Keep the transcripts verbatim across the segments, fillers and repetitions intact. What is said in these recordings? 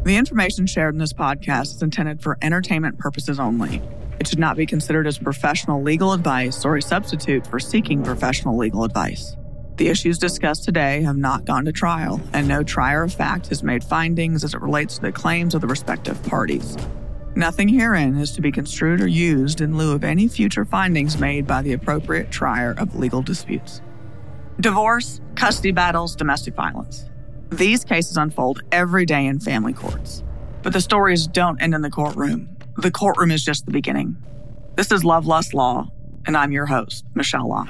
The information shared in this podcast is intended for entertainment purposes only. It should not be considered as professional legal advice or a substitute for seeking professional legal advice. The issues discussed today have not gone to trial, and no trier of fact has made findings as it relates to the claims of the respective parties. Nothing herein is to be construed or used in lieu of any future findings made by the appropriate trier of legal disputes. Divorce, custody battles, domestic violence. These cases unfold every day in family courts. But the stories don't end in the courtroom. The courtroom is just the beginning. This is Love, Lust, Law, and I'm your host, Michelle Locke.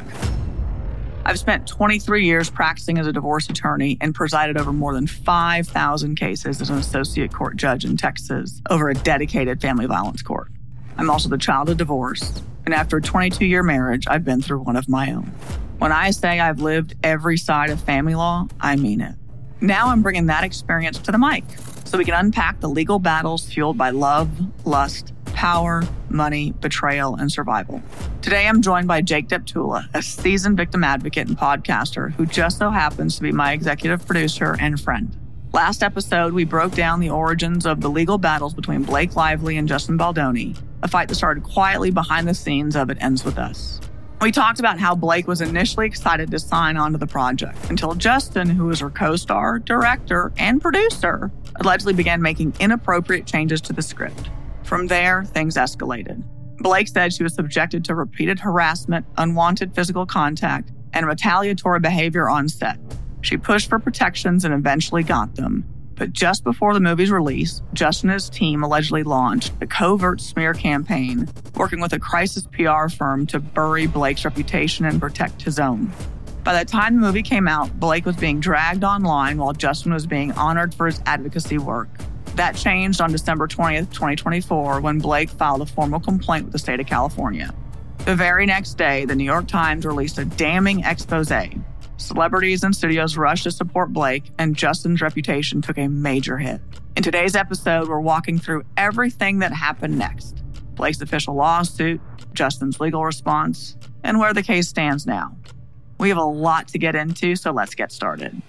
I've spent twenty-three years practicing as a divorce attorney and presided over more than five thousand cases as an associate court judge in Texas over a dedicated family violence court. I'm also the child of divorce, and after a twenty-two-year marriage, I've been through one of my own. When I say I've lived every side of family law, I mean it. Now I'm bringing that experience to the mic so we can unpack the legal battles fueled by love, lust, power, money, betrayal, and survival. Today I'm joined by Jake Deptula, a seasoned victim advocate and podcaster who just so happens to be my executive producer and friend. Last episode, we broke down the origins of the legal battles between Blake Lively and Justin Baldoni, a fight that started quietly behind the scenes of It Ends With Us. We talked about how Blake was initially excited to sign on to the project until Justin, who was her co-star, director, and producer, allegedly began making inappropriate changes to the script. From there, things escalated. Blake said she was subjected to repeated harassment, unwanted physical contact, and retaliatory behavior on set. She pushed for protections and eventually got them. But just before the movie's release, Justin and his team allegedly launched a covert smear campaign, working with a crisis P R firm to bury Blake's reputation and protect his own. By the time the movie came out, Blake was being dragged online while Justin was being honored for his advocacy work. That changed on December twentieth, twenty twenty-four, when Blake filed a formal complaint with the state of California. The very next day, the New York Times released a damning expose. Celebrities and studios rushed to support Blake, and Justin's reputation took a major hit. In today's episode, we're walking through everything that happened next. Blake's official lawsuit, Justin's legal response, and where the case stands now. We have a lot to get into, so let's get started.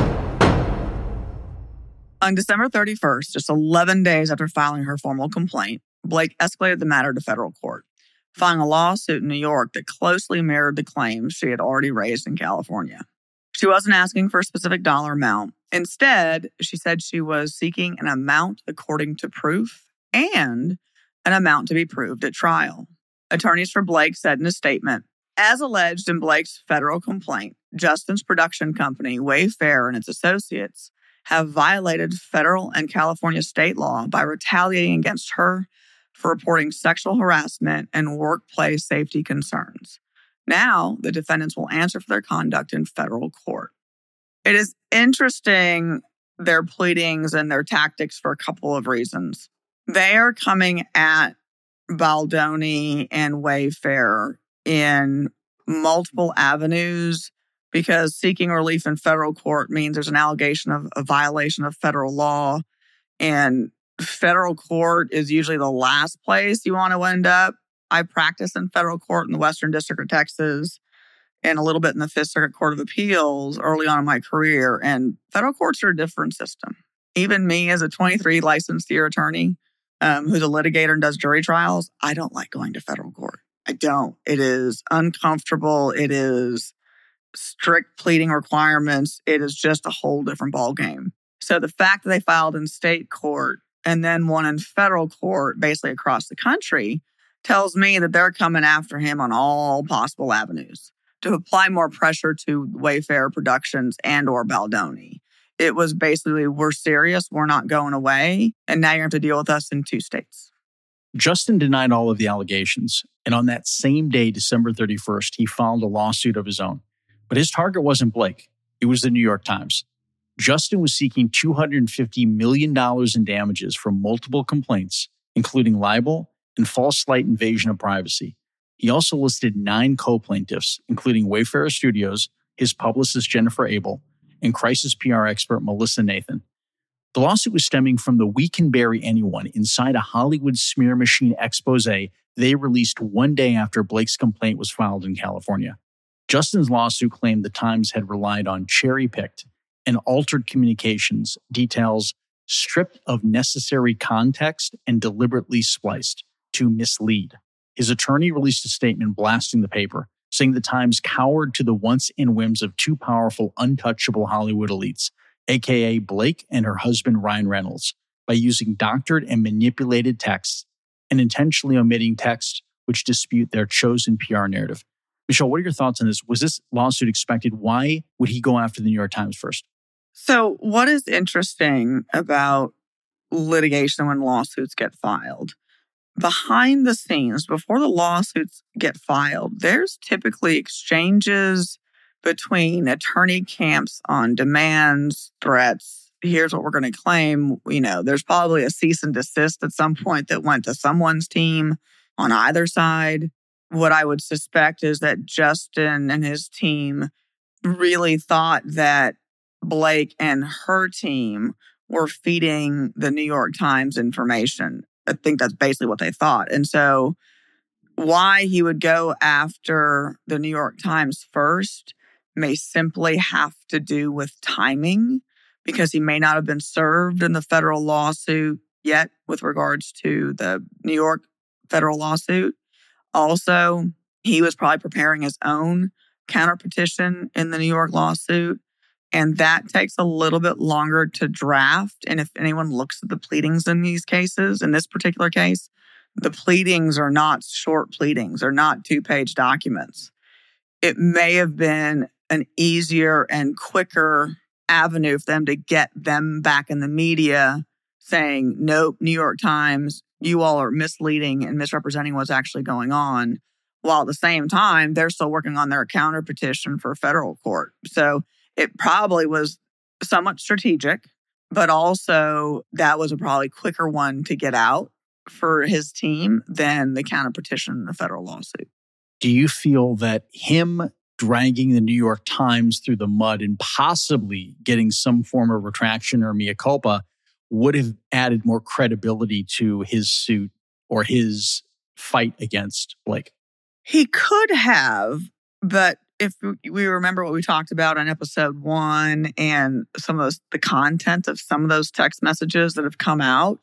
On December thirty-first, just eleven days after filing her formal complaint, Blake escalated the matter to federal court, filing a lawsuit in New York that closely mirrored the claims she had already raised in California. She wasn't asking for a specific dollar amount. Instead, she said she was seeking an amount according to proof and an amount to be proved at trial. Attorneys for Blake said in a statement, as alleged in Blake's federal complaint, Justin's production company, Wayfair, and its associates have violated federal and California state law by retaliating against her for reporting sexual harassment and workplace safety concerns. Now, the defendants will answer for their conduct in federal court. It is interesting, their pleadings and their tactics, for a couple of reasons. They are coming at Baldoni and Wayfair in multiple avenues because seeking relief in federal court means there's an allegation of a violation of federal law, and federal court is usually the last place you want to end up. I practiced in federal court in the Western District of Texas and a little bit in the Fifth Circuit Court of Appeals early on in my career. And federal courts are a different system. Even me as a twenty-three licensed year attorney um, who's a litigator and does jury trials, I don't like going to federal court. I don't. It is uncomfortable. It is strict pleading requirements. It is just a whole different ballgame. So the fact that they filed in state court and then one in federal court, basically across the country, tells me that they're coming after him on all possible avenues to apply more pressure to Wayfair Productions and or Baldoni. It was basically, we're serious, we're not going away, and now you have to deal with us in two states. Justin denied all of the allegations, and on that same day, December thirty-first, he filed a lawsuit of his own. But his target wasn't Blake. It was the New York Times. Justin was seeking two hundred fifty million dollars in damages for multiple complaints, including libel and false slight invasion of privacy. He also listed nine co-plaintiffs, including Wayfair Studios, his publicist Jennifer Abel, and crisis P R expert Melissa Nathan. The lawsuit was stemming from the We Can Bury Anyone inside a Hollywood smear machine expose they released one day after Blake's complaint was filed in California. Justin's lawsuit claimed the Times had relied on cherry-picked and altered communications, details stripped of necessary context and deliberately spliced to mislead. His attorney released a statement blasting the paper, saying the Times cowered to the wants and whims of two powerful, untouchable Hollywood elites, aka Blake and her husband Ryan Reynolds, by using doctored and manipulated texts and intentionally omitting texts which dispute their chosen P R narrative. Michelle, what are your thoughts on this? Was this lawsuit expected? Why would he go after the New York Times first? So what is interesting about litigation when lawsuits get filed? Behind the scenes, before the lawsuits get filed, there's typically exchanges between attorney camps on demands, threats. Here's what we're going to claim. You know, there's probably a cease and desist at some point that went to someone's team on either side. What I would suspect is that Justin and his team really thought that Blake and her team were feeding the New York Times information. I think that's basically what they thought. And so why he would go after the New York Times first may simply have to do with timing, because he may not have been served in the federal lawsuit yet with regards to the New York federal lawsuit. Also, he was probably preparing his own counterpetition in the New York lawsuit. And that takes a little bit longer to draft. And if anyone looks at the pleadings in these cases, in this particular case, the pleadings are not short pleadings, they're not two-page documents. It may have been an easier and quicker avenue for them to get them back in the media saying, nope, New York Times, you all are misleading and misrepresenting what's actually going on. While at the same time, they're still working on their counterpetition for federal court. So it probably was somewhat strategic, but also that was a probably quicker one to get out for his team than the counterpetition in the federal lawsuit. Do you feel that him dragging the New York Times through the mud and possibly getting some form of retraction or mea culpa would have added more credibility to his suit or his fight against Blake? He could have, but if we remember what we talked about on episode one and some of those, the content of some of those text messages that have come out,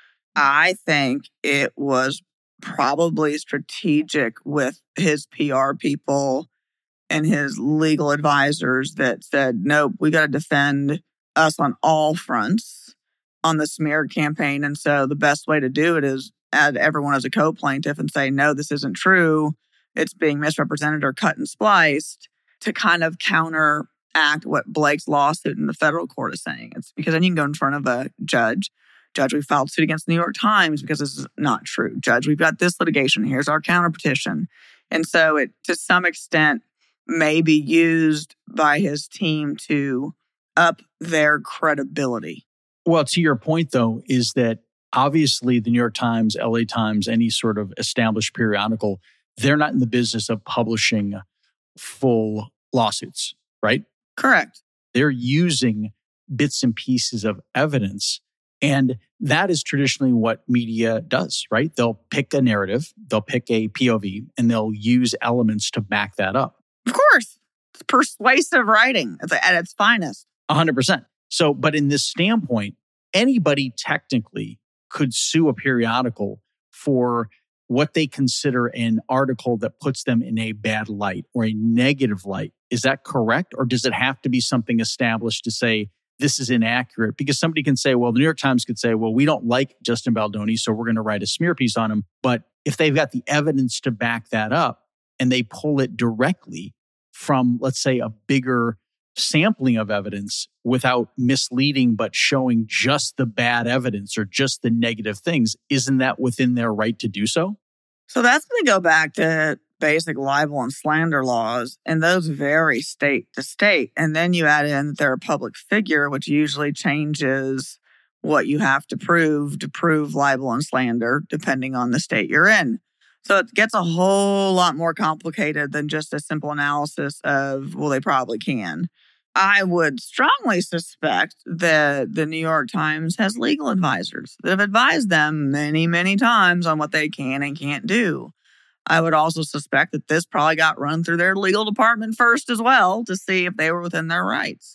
I think it was probably strategic with his P R people and his legal advisors that said, nope, we got to defend us on all fronts on the smear campaign. And so the best way to do it is add everyone as a co-plaintiff and say, no, this isn't true. It's being misrepresented or cut and spliced, to kind of counteract what Blake's lawsuit in the federal court is saying. It's because then you can go in front of a judge. Judge, we filed suit against the New York Times because this is not true. Judge, we've got this litigation. Here's our counterpetition. And so it, to some extent, may be used by his team to up their credibility. Well, to your point, though, is that obviously the New York Times, L A Times, any sort of established periodical, they're not in the business of publishing full lawsuits, right? Correct. They're using bits and pieces of evidence. And that is traditionally what media does, right? They'll pick a narrative, they'll pick a P O V, and they'll use elements to back that up. Of course. It's persuasive writing at its finest. one hundred percent. So, but in this standpoint, anybody technically could sue a periodical for what they consider an article that puts them in a bad light or a negative light. Is that correct? Or does it have to be something established to say this is inaccurate? Because somebody can say, well, the New York Times could say, well, we don't like Justin Baldoni, so we're going to write a smear piece on him. But if they've got the evidence to back that up and they pull it directly from, let's say, a bigger sampling of evidence without misleading, but showing just the bad evidence or just the negative things, isn't that within their right to do so? So that's going to go back to basic libel and slander laws, and those vary state to state. And then you add in that they're a public figure, which usually changes what you have to prove to prove libel and slander, depending on the state you're in. So it gets a whole lot more complicated than just a simple analysis of, well, they probably can. I would strongly suspect that the New York Times has legal advisors that have advised them many, many times on what they can and can't do. I would also suspect that this probably got run through their legal department first as well to see if they were within their rights.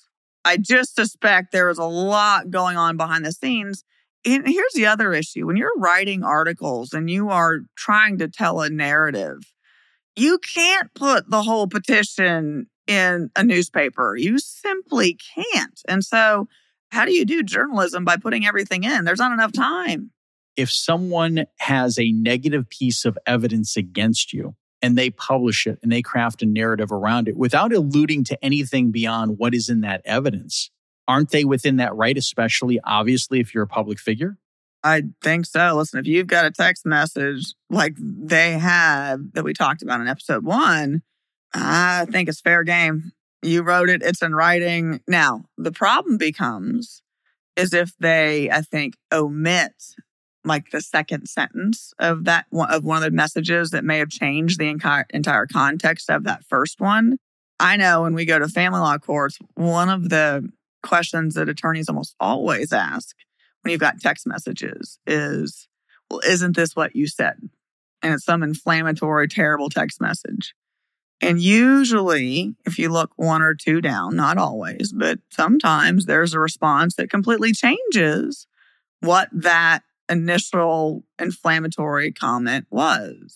I just suspect there was a lot going on behind the scenes. And here's the other issue. When you're writing articles and you are trying to tell a narrative, you can't put the whole petition in a newspaper. You simply can't. And so how do you do journalism by putting everything in? There's not enough time. If someone has a negative piece of evidence against you and they publish it and they craft a narrative around it without alluding to anything beyond what is in that evidence, aren't they within that right, especially obviously if you're a public figure? I think so. Listen, if you've got a text message like they have that we talked about in episode one, I think it's fair game. You wrote it, it's in writing. Now, the problem becomes is if they, I think, omit like the second sentence of that of one of the messages that may have changed the entire entire context of that first one. I know when we go to family law courts, one of the questions that attorneys almost always ask when you've got text messages is, well, isn't this what you said? And it's some inflammatory, terrible text message. And usually, if you look one or two down, not always, but sometimes there's a response that completely changes what that initial inflammatory comment was.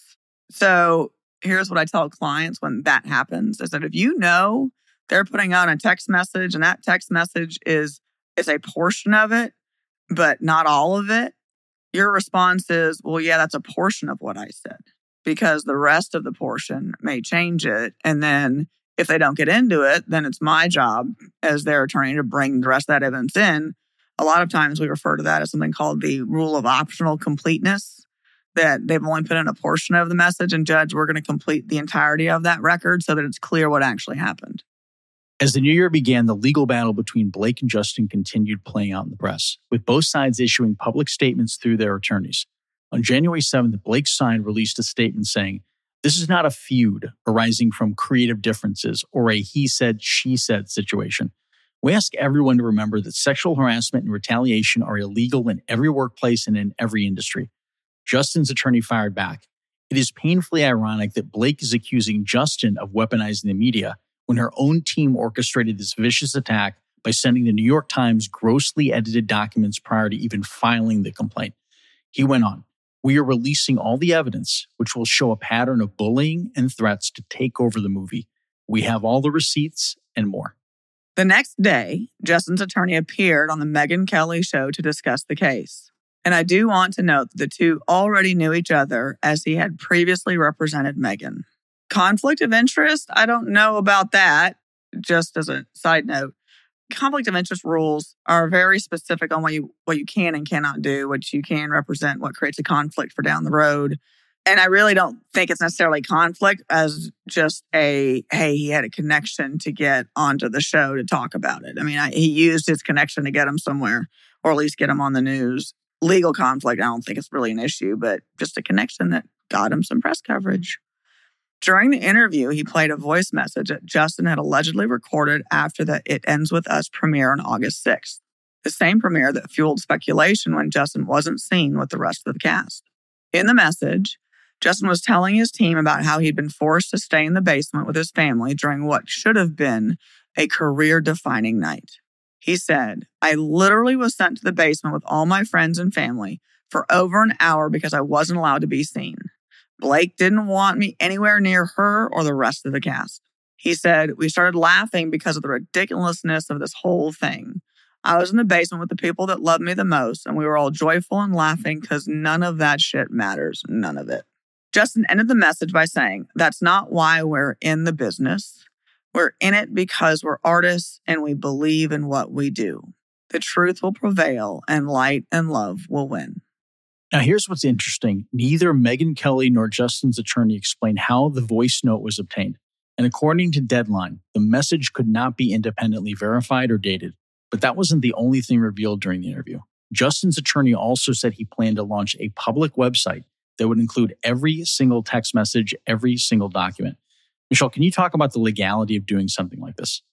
So here's what I tell clients when that happens is that if you know they're putting out a text message and that text message is, is a portion of it, but not all of it, your response is, well, yeah, that's a portion of what I said, because the rest of the portion may change it. And then if they don't get into it, then it's my job as their attorney to bring the rest of that evidence in. A lot of times we refer to that as something called the rule of optional completeness, that they've only put in a portion of the message and judge, we're going to complete the entirety of that record so that it's clear what actually happened. As the new year began, the legal battle between Blake and Justin continued playing out in the press, with both sides issuing public statements through their attorneys. On January seventh, Blake's side released a statement saying, "This is not a feud arising from creative differences or a he said, she said situation. We ask everyone to remember that sexual harassment and retaliation are illegal in every workplace and in every industry." Justin's attorney fired back. It is painfully ironic that Blake is accusing Justin of weaponizing the media when her own team orchestrated this vicious attack by sending the New York Times grossly edited documents prior to even filing the complaint. He went on, "We are releasing all the evidence, which will show a pattern of bullying and threats to take over the movie. We have all the receipts and more." The next day, Justin's attorney appeared on the Megyn Kelly show to discuss the case. And I do want to note that the two already knew each other as he had previously represented Megyn. Conflict of interest? I don't know about that. Just as a side note, conflict of interest rules are very specific on what you what you can and cannot do, what you can represent, what creates a conflict for down the road. And I really don't think it's necessarily conflict as just a, hey, he had a connection to get onto the show to talk about it. I mean, I, he used his connection to get him somewhere, or at least get him on the news. Legal conflict, I don't think it's really an issue, but just a connection that got him some press coverage. During the interview, he played a voice message that Justin had allegedly recorded after the It Ends With Us premiere on August sixth, the same premiere that fueled speculation when Justin wasn't seen with the rest of the cast. In the message, Justin was telling his team about how he'd been forced to stay in the basement with his family during what should have been a career-defining night. He said, "I literally was sent to the basement with all my friends and family for over an hour because I wasn't allowed to be seen. Blake didn't want me anywhere near her or the rest of the cast." He said, "We started laughing because of the ridiculousness of this whole thing. I was in the basement with the people that loved me the most, and we were all joyful and laughing because none of that shit matters. None of it." Justin ended the message by saying, "That's not why we're in the business. We're in it because we're artists and we believe in what we do. The truth will prevail and light and love will win." Now, here's what's interesting. Neither Megyn Kelly nor Justin's attorney explained how the voice note was obtained. And according to Deadline, the message could not be independently verified or dated. But that wasn't the only thing revealed during the interview. Justin's attorney also said he planned to launch a public website that would include every single text message, every single document. Michelle, can you talk about the legality of doing something like this?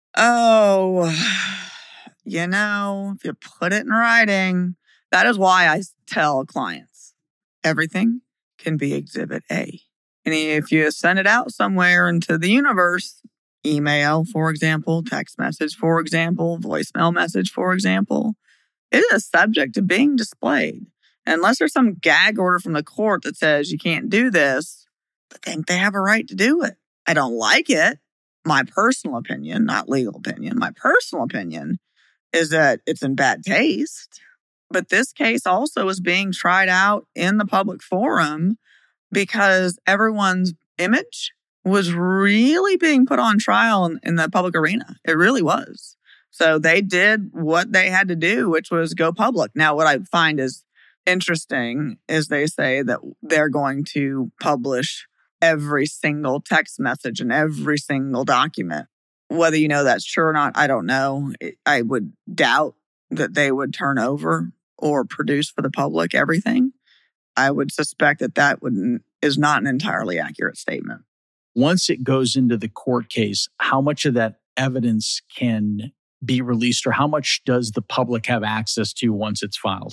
Oh, you know, if you put it in writing, that is why I tell clients, everything can be Exhibit A. And if you send it out somewhere into the universe, email, for example, text message, for example, voicemail message, for example, it is subject to being displayed. Unless there's some gag order from the court that says you can't do this, I think they have a right to do it. I don't like it. My personal opinion, not legal opinion, my personal opinion is that it's in bad taste. But this case also is being tried out in the public forum because everyone's image was really being put on trial in, in the public arena. It really was. So they did what they had to do, which was go public. Now, what I find is interesting is they say that they're going to publish every single text message and every single document. Whether you know that's true or not, I don't know. I would doubt that they would turn over or produce for the public everything. I would suspect that that would, is not an entirely accurate statement. Once it goes into the court case, how much of that evidence can be released, or how much does the public have access to once it's filed?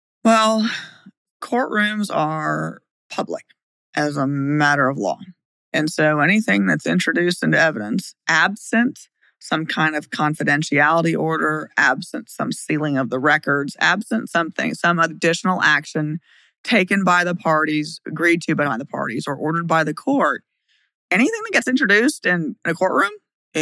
Well, courtrooms are public as a matter of law. And so anything that's introduced into evidence, absent some kind of confidentiality order, absent some sealing of the records, absent something, some additional action taken by the parties, agreed to by the parties, or ordered by the court, anything that gets introduced in a courtroom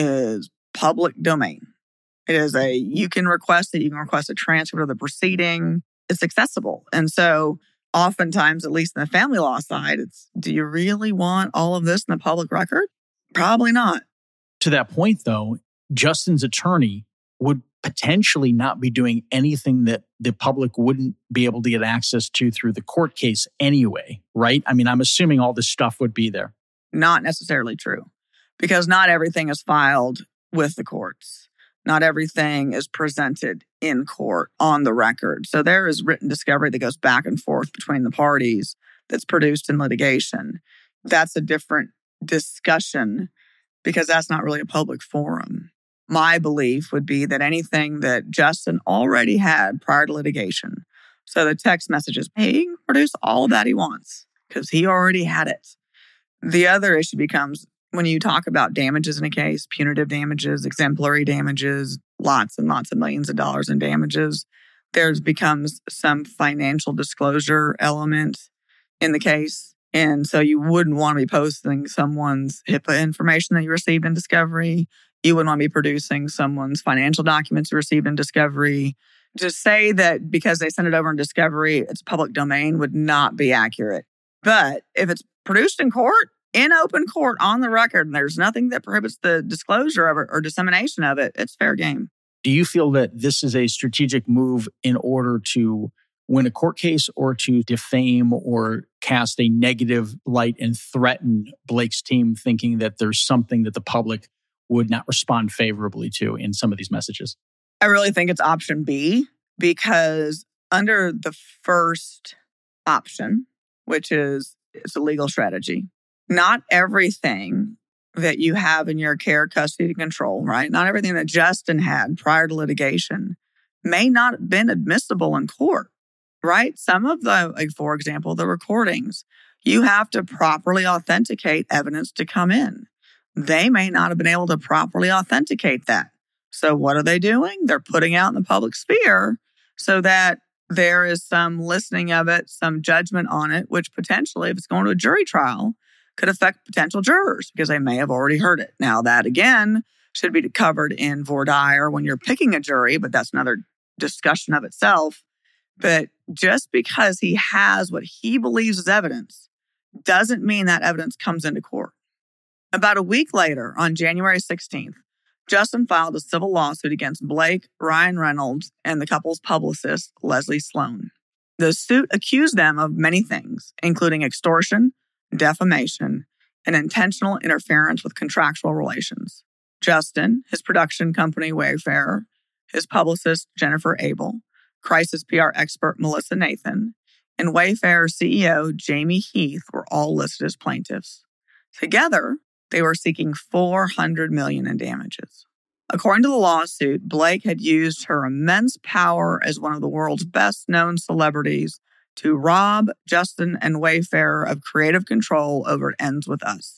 is public domain. It is a, you can request it, you can request a transfer of the proceeding. It's accessible. And so oftentimes, at least in the family law side, it's, do you really want all of this in the public record? Probably not. To that point, though, Justin's attorney would potentially not be doing anything that the public wouldn't be able to get access to through the court case anyway, right? I mean, I'm assuming all this stuff would be there. Not necessarily true, because not everything is filed with the courts. Not everything is presented in court on the record. So there is written discovery that goes back and forth between the parties that's produced in litigation. That's a different discussion because that's not really a public forum. My belief would be that anything that Justin already had prior to litigation, so the text messages, hey, he can produce all of that he wants because he already had it. The other issue becomes when you talk about damages in a case, punitive damages, exemplary damages, lots and lots of millions of dollars in damages, there becomes some financial disclosure element in the case. And so you wouldn't want to be posting someone's HIPAA information that you received in discovery. You wouldn't want to be producing someone's financial documents you received in discovery. To say that because they sent it over in discovery, it's public domain would not be accurate. But if it's produced in court, in open court, on the record, and there's nothing that prohibits the disclosure of it or dissemination of it, it's fair game. Do you feel that this is a strategic move in order to win a court case or to defame or cast a negative light and threaten Blake's team, thinking that there's something that the public would not respond favorably to in some of these messages? I really think it's option B, because under the first option, which is it's a legal strategy, not everything that you have in your care, custody, and control, right? Not everything that Justin had prior to litigation may not have been admissible in court, right? Some of the, like for example, the recordings, you have to properly authenticate evidence to come in. They may not have been able to properly authenticate that. So what are they doing? They're putting out in the public sphere so that there is some listening of it, some judgment on it, which potentially, if it's going to a jury trial, could affect potential jurors because they may have already heard it. Now, that again should be covered in voir dire when you're picking a jury, but that's another discussion of itself. But just because he has what he believes is evidence doesn't mean that evidence comes into court. About a week later, on January sixteenth, Justin filed a civil lawsuit against Blake, Ryan Reynolds, and the couple's publicist, Leslie Sloan. The suit accused them of many things, including extortion, defamation, and intentional interference with contractual relations. Justin, his production company Wayfair, his publicist Jennifer Abel, crisis P R expert Melissa Nathan, and Wayfair C E O Jamie Heath were all listed as plaintiffs. Together, they were seeking four hundred million dollars in damages. According to the lawsuit, Blake had used her immense power as one of the world's best-known celebrities to rob Justin and Wayfair of creative control over It Ends With Us.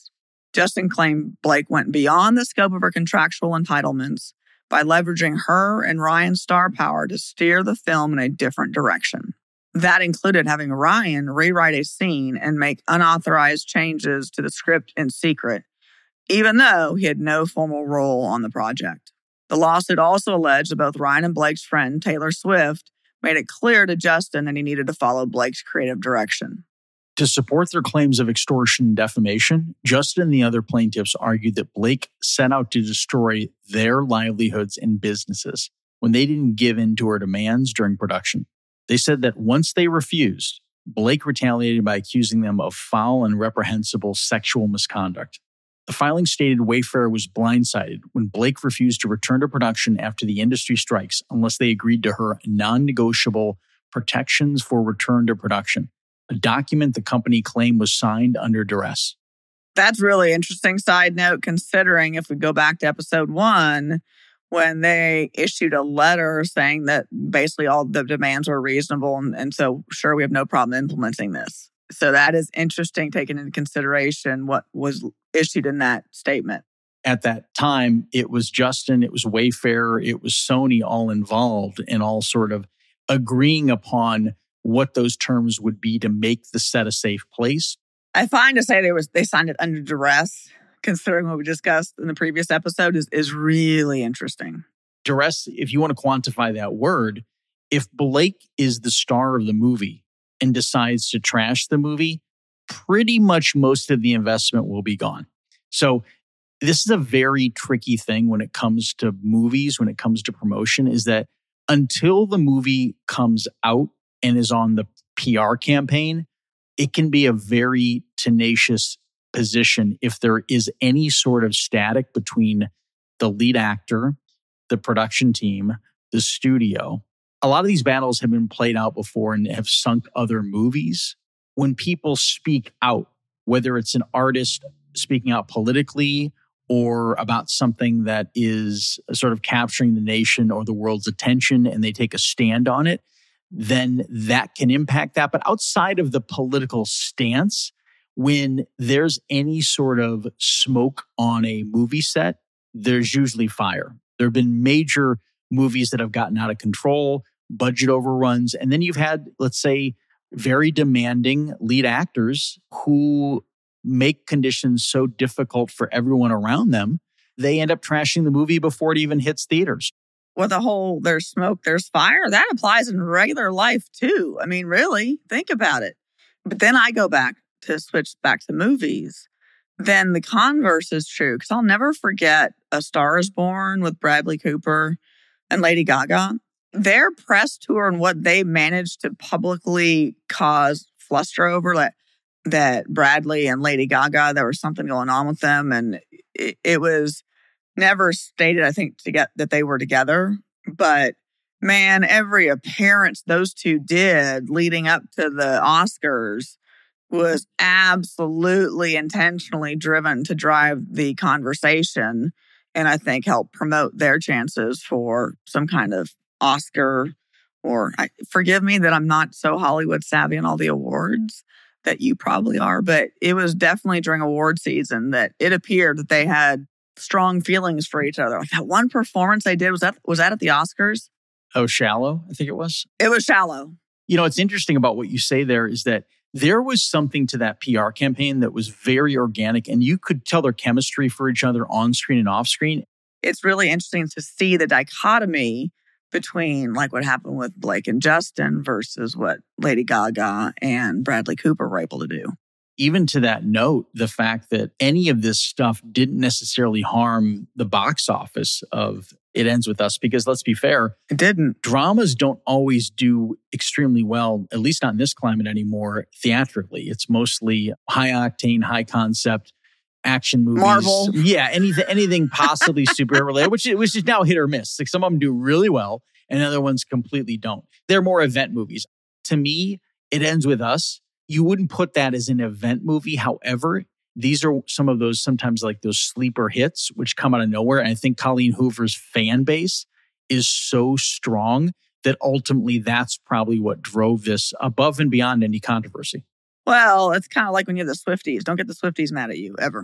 Justin claimed Blake went beyond the scope of her contractual entitlements by leveraging her and Ryan's star power to steer the film in a different direction. That included having Ryan rewrite a scene and make unauthorized changes to the script in secret, even though he had no formal role on the project. The lawsuit also alleged that both Ryan and Blake's friend, Taylor Swift, made it clear to Justin that he needed to follow Blake's creative direction. To support their claims of extortion and defamation, Justin and the other plaintiffs argued that Blake set out to destroy their livelihoods and businesses when they didn't give in to her demands during production. They said that once they refused, Blake retaliated by accusing them of foul and reprehensible sexual misconduct. The filing stated Wayfair was blindsided when Blake refused to return to production after the industry strikes unless they agreed to her non-negotiable protections for return to production, a document the company claimed was signed under duress. That's really interesting side note, considering if we go back to episode one, when they issued a letter saying that basically all the demands were reasonable. And, and so, sure, we have no problem implementing this. So that is interesting, taking into consideration what was issued in that statement. At that time, it was Justin, it was Wayfair, it was Sony all involved and all sort of agreeing upon what those terms would be to make the set a safe place. I find to say they was they signed it under duress, considering what we discussed in the previous episode, is, is really interesting. Duress, if you want to quantify that word, if Blake is the star of the movie and decides to trash the movie, pretty much most of the investment will be gone. So this is a very tricky thing when it comes to movies, when it comes to promotion, is that until the movie comes out and is on the P R campaign, it can be a very tenacious position if there is any sort of static between the lead actor, the production team, the studio. A lot of these battles have been played out before and have sunk other movies. When people speak out, whether it's an artist speaking out politically or about something that is sort of capturing the nation or the world's attention and they take a stand on it, then that can impact that. But outside of the political stance, when there's any sort of smoke on a movie set, there's usually fire. There have been major movies that have gotten out of control, budget overruns, and then you've had, let's say, very demanding lead actors who make conditions so difficult for everyone around them, they end up trashing the movie before it even hits theaters. With the whole there's smoke, there's fire, that applies in regular life too. I mean, really, think about it. But then I go back to switch back to movies. Then the converse is true, because I'll never forget A Star is Born with Bradley Cooper and Lady Gaga. Their press tour and what they managed to publicly cause fluster over, that, that Bradley and Lady Gaga, there was something going on with them. And it, it was never stated, I think, to get that they were together. But man, every appearance those two did leading up to the Oscars was absolutely intentionally driven to drive the conversation and I think help promote their chances for some kind of Oscar, or I, forgive me that I'm not so Hollywood savvy on all the awards that you probably are, but it was definitely during award season that it appeared that they had strong feelings for each other. Like that one performance they did, was that was that at the Oscars? Oh, Shallow, I think it was. It was Shallow. You know, what's interesting about what you say there is that there was something to that P R campaign that was very organic, and you could tell their chemistry for each other on screen and off screen. It's really interesting to see the dichotomy between like what happened with Blake and Justin versus what Lady Gaga and Bradley Cooper were able to do. Even to that note, the fact that any of this stuff didn't necessarily harm the box office of It Ends With Us, because let's be fair, it didn't. Dramas don't always do extremely well, at least not in this climate anymore, theatrically. It's mostly high octane, high concept action movies. Marvel. Yeah, anything anything possibly superhero related, which, which is now hit or miss. Like some of them do really well and other ones completely don't. They're more event movies. To me, It Ends With Us, you wouldn't put that as an event movie. However, these are some of those, sometimes like those sleeper hits, which come out of nowhere. And I think Colleen Hoover's fan base is so strong that ultimately that's probably what drove this above and beyond any controversy. Well, it's kind of like when you have the Swifties. Don't get the Swifties mad at you, ever.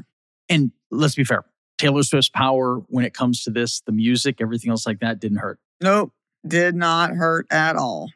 And let's be fair, Taylor Swift's power when it comes to this, the music, everything else like that didn't hurt. Nope, did not hurt at all.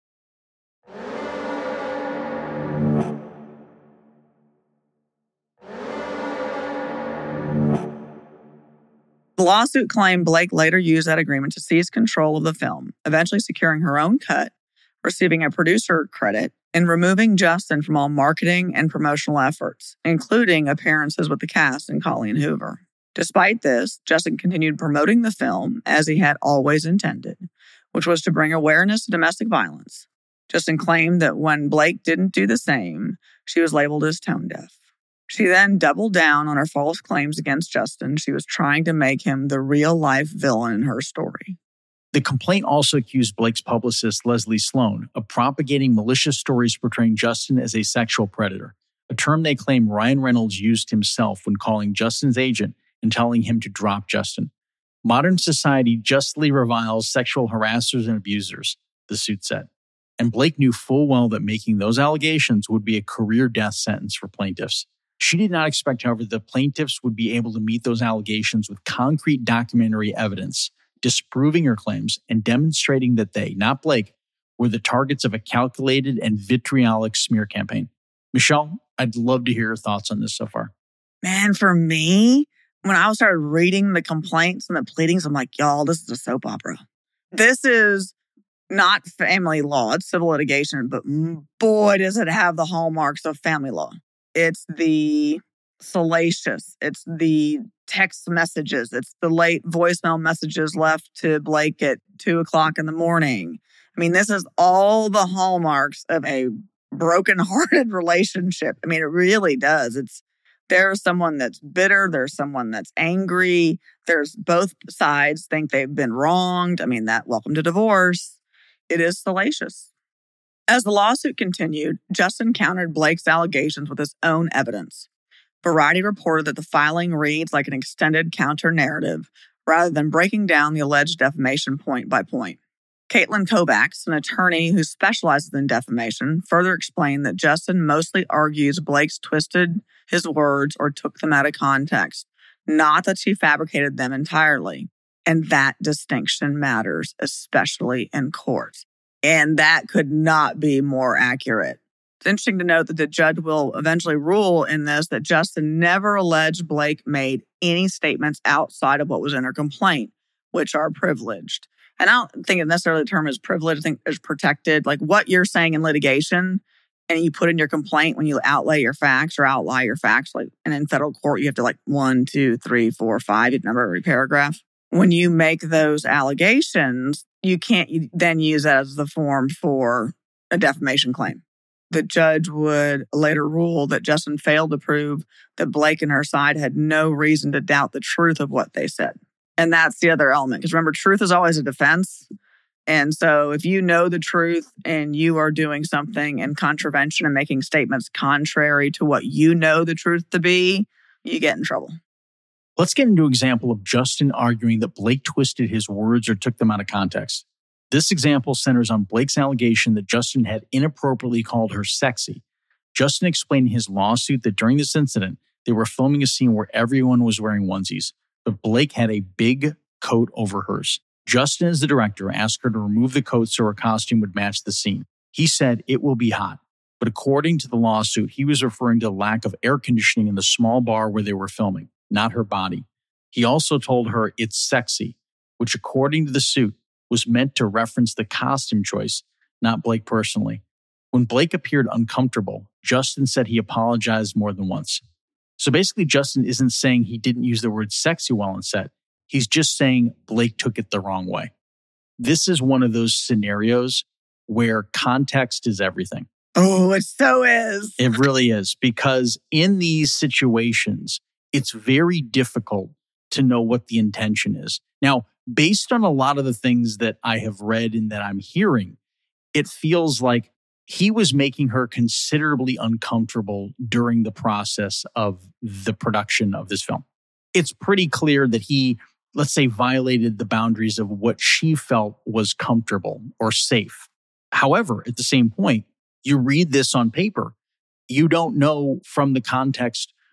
The lawsuit claimed Blake later used that agreement to seize control of the film, eventually securing her own cut, receiving a producer credit, and removing Justin from all marketing and promotional efforts, including appearances with the cast and Colleen Hoover. Despite this, Justin continued promoting the film as he had always intended, which was to bring awareness to domestic violence. Justin claimed that when Blake didn't do the same, she was labeled as tone deaf. She then doubled down on her false claims against Justin. She was trying to make him the real-life villain in her story. The complaint also accused Blake's publicist, Leslie Sloan, of propagating malicious stories portraying Justin as a sexual predator, a term they claim Ryan Reynolds used himself when calling Justin's agent and telling him to drop Justin. Modern society justly reviles sexual harassers and abusers, the suit said. And Blake knew full well that making those allegations would be a career death sentence for plaintiffs. She did not expect, however, that plaintiffs would be able to meet those allegations with concrete documentary evidence, disproving her claims and demonstrating that they, not Blake, were the targets of a calculated and vitriolic smear campaign. Michelle, I'd love to hear your thoughts on this so far. Man, for me, when I started reading the complaints and the pleadings, I'm like, y'all, this is a soap opera. This is not family law. It's civil litigation, but boy, does it have the hallmarks of family law. It's the salacious. It's the text messages. It's the late voicemail messages left to Blake at two o'clock in the morning. I mean, this is all the hallmarks of a broken-hearted relationship. I mean, it really does. It's there's someone that's bitter. There's someone that's angry. There's both sides think they've been wronged. I mean, that welcome to divorce. It is salacious. As the lawsuit continued, Justin countered Blake's allegations with his own evidence. Variety reported that the filing reads like an extended counter-narrative rather than breaking down the alleged defamation point by point. Caitlin Kovacs, an attorney who specializes in defamation, further explained that Justin mostly argues Blake's twisted his words or took them out of context, not that she fabricated them entirely. And that distinction matters, especially in court. And that could not be more accurate. It's interesting to note that the judge will eventually rule in this that Justin never alleged Blake made any statements outside of what was in her complaint, which are privileged. And I don't think necessarily the term is privileged. I think it's protected. Like what you're saying in litigation and you put in your complaint when you outlay your facts or outlie your facts, like, and in federal court, you have to like one, two, three, four, five, you number every paragraph. When you make those allegations, you can't then use that as the form for a defamation claim. The judge would later rule that Justin failed to prove that Blake and her side had no reason to doubt the truth of what they said. And that's the other element. Because remember, truth is always a defense. And so if you know the truth and you are doing something in contravention and making statements contrary to what you know the truth to be, you get in trouble. Let's get into an example of Justin arguing that Blake twisted his words or took them out of context. This example centers on Blake's allegation that Justin had inappropriately called her sexy. Justin explained in his lawsuit that during this incident, they were filming a scene where everyone was wearing onesies, but Blake had a big coat over hers. Justin, as the director, asked her to remove the coat so her costume would match the scene. He said, "It will be hot." But according to the lawsuit, he was referring to the lack of air conditioning in the small bar where they were filming, not her body. He also told her, "It's sexy," which according to the suit was meant to reference the costume choice, not Blake personally. When Blake appeared uncomfortable, Justin said he apologized more than once. So basically, Justin isn't saying he didn't use the word sexy while on set. He's just saying Blake took it the wrong way. This is one of those scenarios where context is everything. Oh, it so is. It really is, because in these situations, it's very difficult to know what the intention is. Now, based on a lot of the things that I have read and that I'm hearing, it feels like he was making her considerably uncomfortable during the process of the production of this film. It's pretty clear that he, let's say, violated the boundaries of what she felt was comfortable or safe. However, at the same point, you read this on paper, you don't know from the context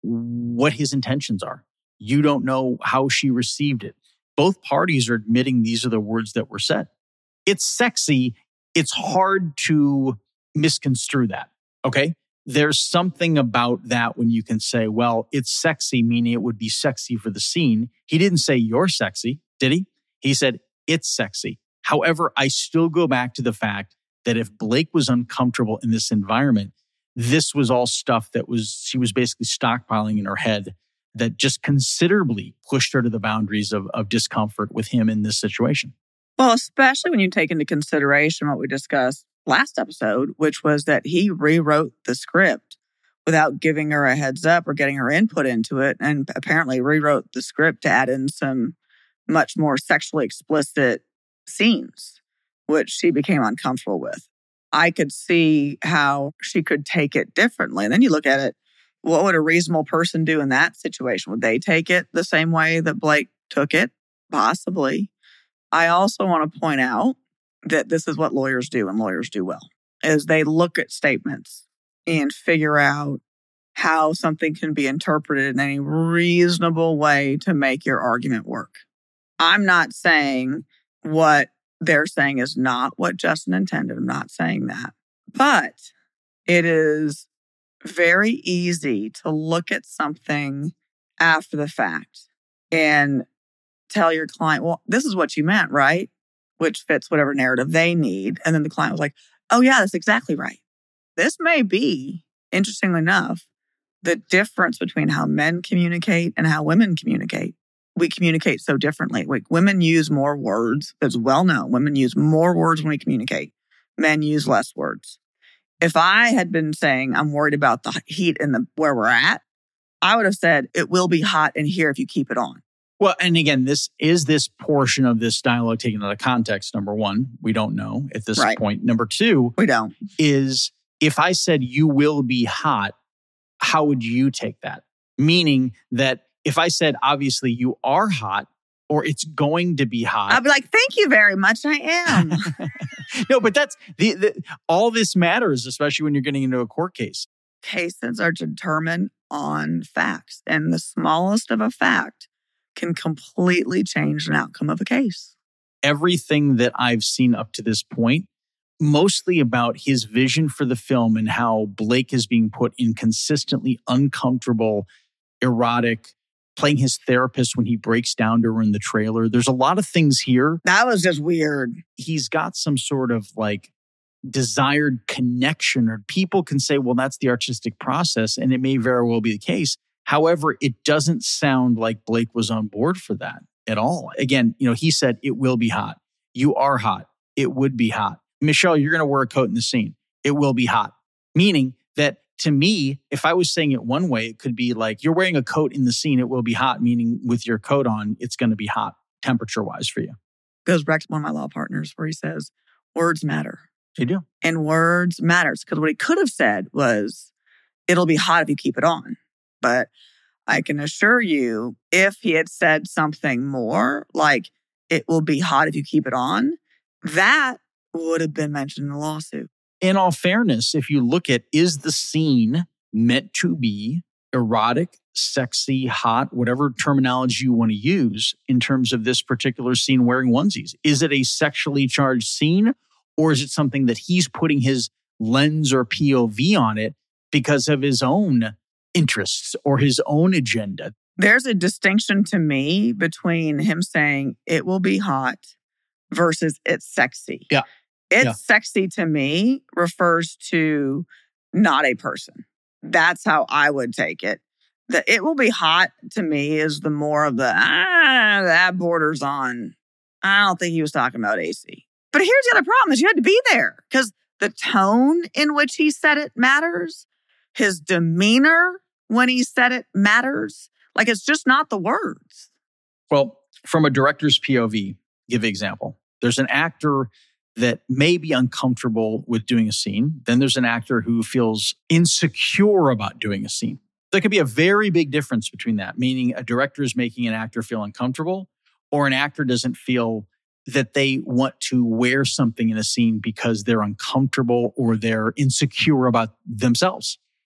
what his intentions are. You don't know how she received it. Both parties are admitting these are the words that were said. It's sexy. It's hard to misconstrue that, okay? There's something about that when you can say, well, it's sexy, meaning it would be sexy for the scene. He didn't say you're sexy, did he? He said it's sexy. However, I still go back to the fact that if Blake was uncomfortable in this environment, this was all stuff that was, she was basically stockpiling in her head that just considerably pushed her to the boundaries of, of discomfort with him in this situation. Well, especially when you take into consideration what we discussed last episode, which was that he rewrote the script without giving her a heads up or getting her input into it, and apparently rewrote the script to add in some much more sexually explicit scenes, which she became uncomfortable with. I could see how she could take it differently. And then you look at it, what would a reasonable person do in that situation? Would they take it the same way that Blake took it? Possibly. I also want to point out that this is what lawyers do, and lawyers do well, is they look at statements and figure out how something can be interpreted in any reasonable way to make your argument work. I'm not saying what they're saying is not what Justin intended. I'm not saying that. But it is very easy to look at something after the fact and tell your client, well, this is what you meant, right? Which fits whatever narrative they need. And then the client was like, oh yeah, that's exactly right. This may be, interestingly enough, the difference between how men communicate and how women communicate. We communicate so differently. Like, women use more words. It's well known. Women use more words when we communicate. Men use less words. If I had been saying I'm worried about the heat in the where we're at, I would have said it will be hot in here if you keep it on. Well, and again, this is this portion of this dialogue taken out of context. Number one, we don't know at this right. point. Number two, we don't. Is if I said you will be hot, how would you take that? Meaning that if I said, obviously you are hot, or it's going to be hot, I'd be like, thank you very much, I am. No, but that's the, the all this matters, especially when you're getting into a court case. Cases are determined on facts, and the smallest of a fact can completely change an outcome of a case. Everything that I've seen up to this point, mostly about his vision for the film and how Blake is being put in consistently uncomfortable, erotic, playing his therapist when he breaks down to her in the trailer. There's a lot of things here. That was just weird. He's got some sort of like desired connection, or people can say, well, that's the artistic process, and it may very well be the case. However, it doesn't sound like Blake was on board for that at all. Again, you know, he said, it will be hot. You are hot. It would be hot. Michelle, you're going to wear a coat in the scene. It will be hot. Meaning that to me, if I was saying it one way, it could be like, you're wearing a coat in the scene. It will be hot. Meaning with your coat on, it's going to be hot temperature wise for you. Goes back to one of my law partners where he says, words matter. They do. And words matters. Because what he could have said was, it'll be hot if you keep it on. But I can assure you, if he had said something more like, it will be hot if you keep it on, that would have been mentioned in the lawsuit. In all fairness, if you look at, is the scene meant to be erotic, sexy, hot, whatever terminology you want to use in terms of this particular scene wearing onesies? Is it a sexually charged scene, or is it something that he's putting his lens or P O V on it because of his own interests or his own agenda? There's a distinction to me between him saying it will be hot versus it's sexy. Yeah. It's yeah. sexy to me refers to not a person. That's how I would take it. The it will be hot to me is the more of the, ah, that borders on. I don't think he was talking about A C. But here's the other problem is you had to be there because the tone in which he said it matters. His demeanor when he said it matters. Like, it's just not the words. Well, from a director's P O V, give an example. There's an actor that may be uncomfortable with doing a scene. Then there's an actor who feels insecure about doing a scene. There could be a very big difference between that, meaning a director is making an actor feel uncomfortable, or an actor doesn't feel that they want to wear something in a scene because they're uncomfortable or they're insecure about themselves.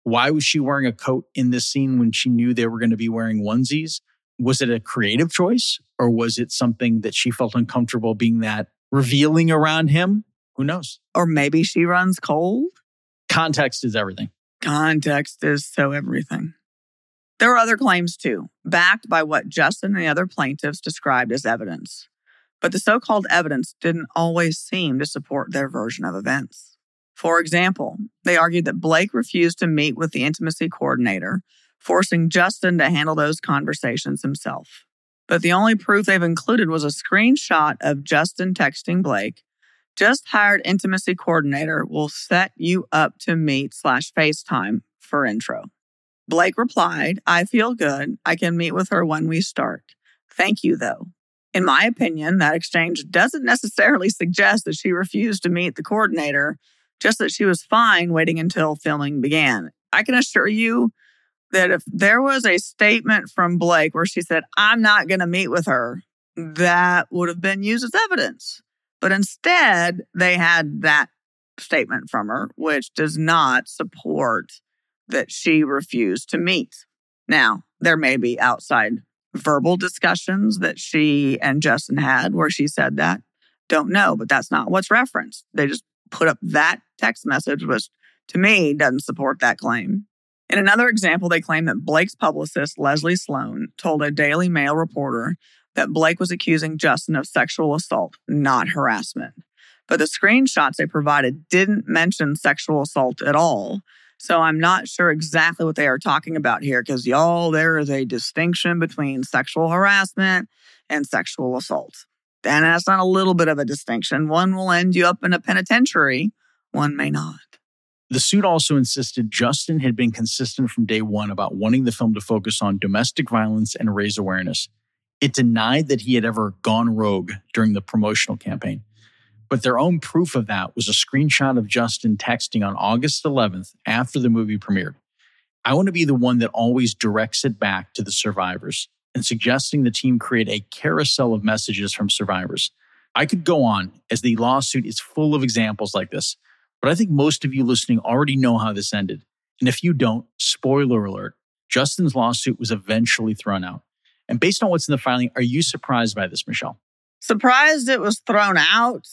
Why was she wearing a coat in this scene when she knew they were going to be wearing onesies? Was it a creative choice, or was it something that she felt uncomfortable being that revealing around him? Who knows? Or maybe she runs cold? Context is everything. Context is so everything. There were other claims too, backed by what Justin and the other plaintiffs described as evidence. But the so-called evidence didn't always seem to support their version of events. For example, they argued that Blake refused to meet with the intimacy coordinator, forcing Justin to handle those conversations himself. But the only proof they've included was a screenshot of Justin texting Blake, "Just hired intimacy coordinator, will set you up to meet slash FaceTime for intro." Blake replied, "I feel good. I can meet with her when we start. Thank you, though." In my opinion, that exchange doesn't necessarily suggest that she refused to meet the coordinator, just that she was fine waiting until filming began. I can assure you that if there was a statement from Blake where she said, "I'm not going to meet with her," that would have been used as evidence. But instead, they had that statement from her, which does not support that she refused to meet. Now, there may be outside verbal discussions that she and Justin had where she said that. Don't know, but that's not what's referenced. They just put up that text message, which to me doesn't support that claim. In another example, they claim that Blake's publicist, Leslie Sloan, told a Daily Mail reporter that Blake was accusing Justin of sexual assault, not harassment. But the screenshots they provided didn't mention sexual assault at all. So I'm not sure exactly what they are talking about here because, y'all, there is a distinction between sexual harassment and sexual assault. And that's not a little bit of a distinction. One will end you up in a penitentiary, one may not. The suit also insisted Justin had been consistent from day one about wanting the film to focus on domestic violence and raise awareness. It denied that he had ever gone rogue during the promotional campaign. But their own proof of that was a screenshot of Justin texting on August eleventh after the movie premiered. I want to be the one that always directs it back to the survivors and suggesting the team create a carousel of messages from survivors. I could go on, as the lawsuit is full of examples like this, but I think most of you listening already know how this ended. And if you don't, spoiler alert, Justin's lawsuit was eventually thrown out. And based on what's in the filing, are you surprised by this, Michelle? Surprised it was thrown out?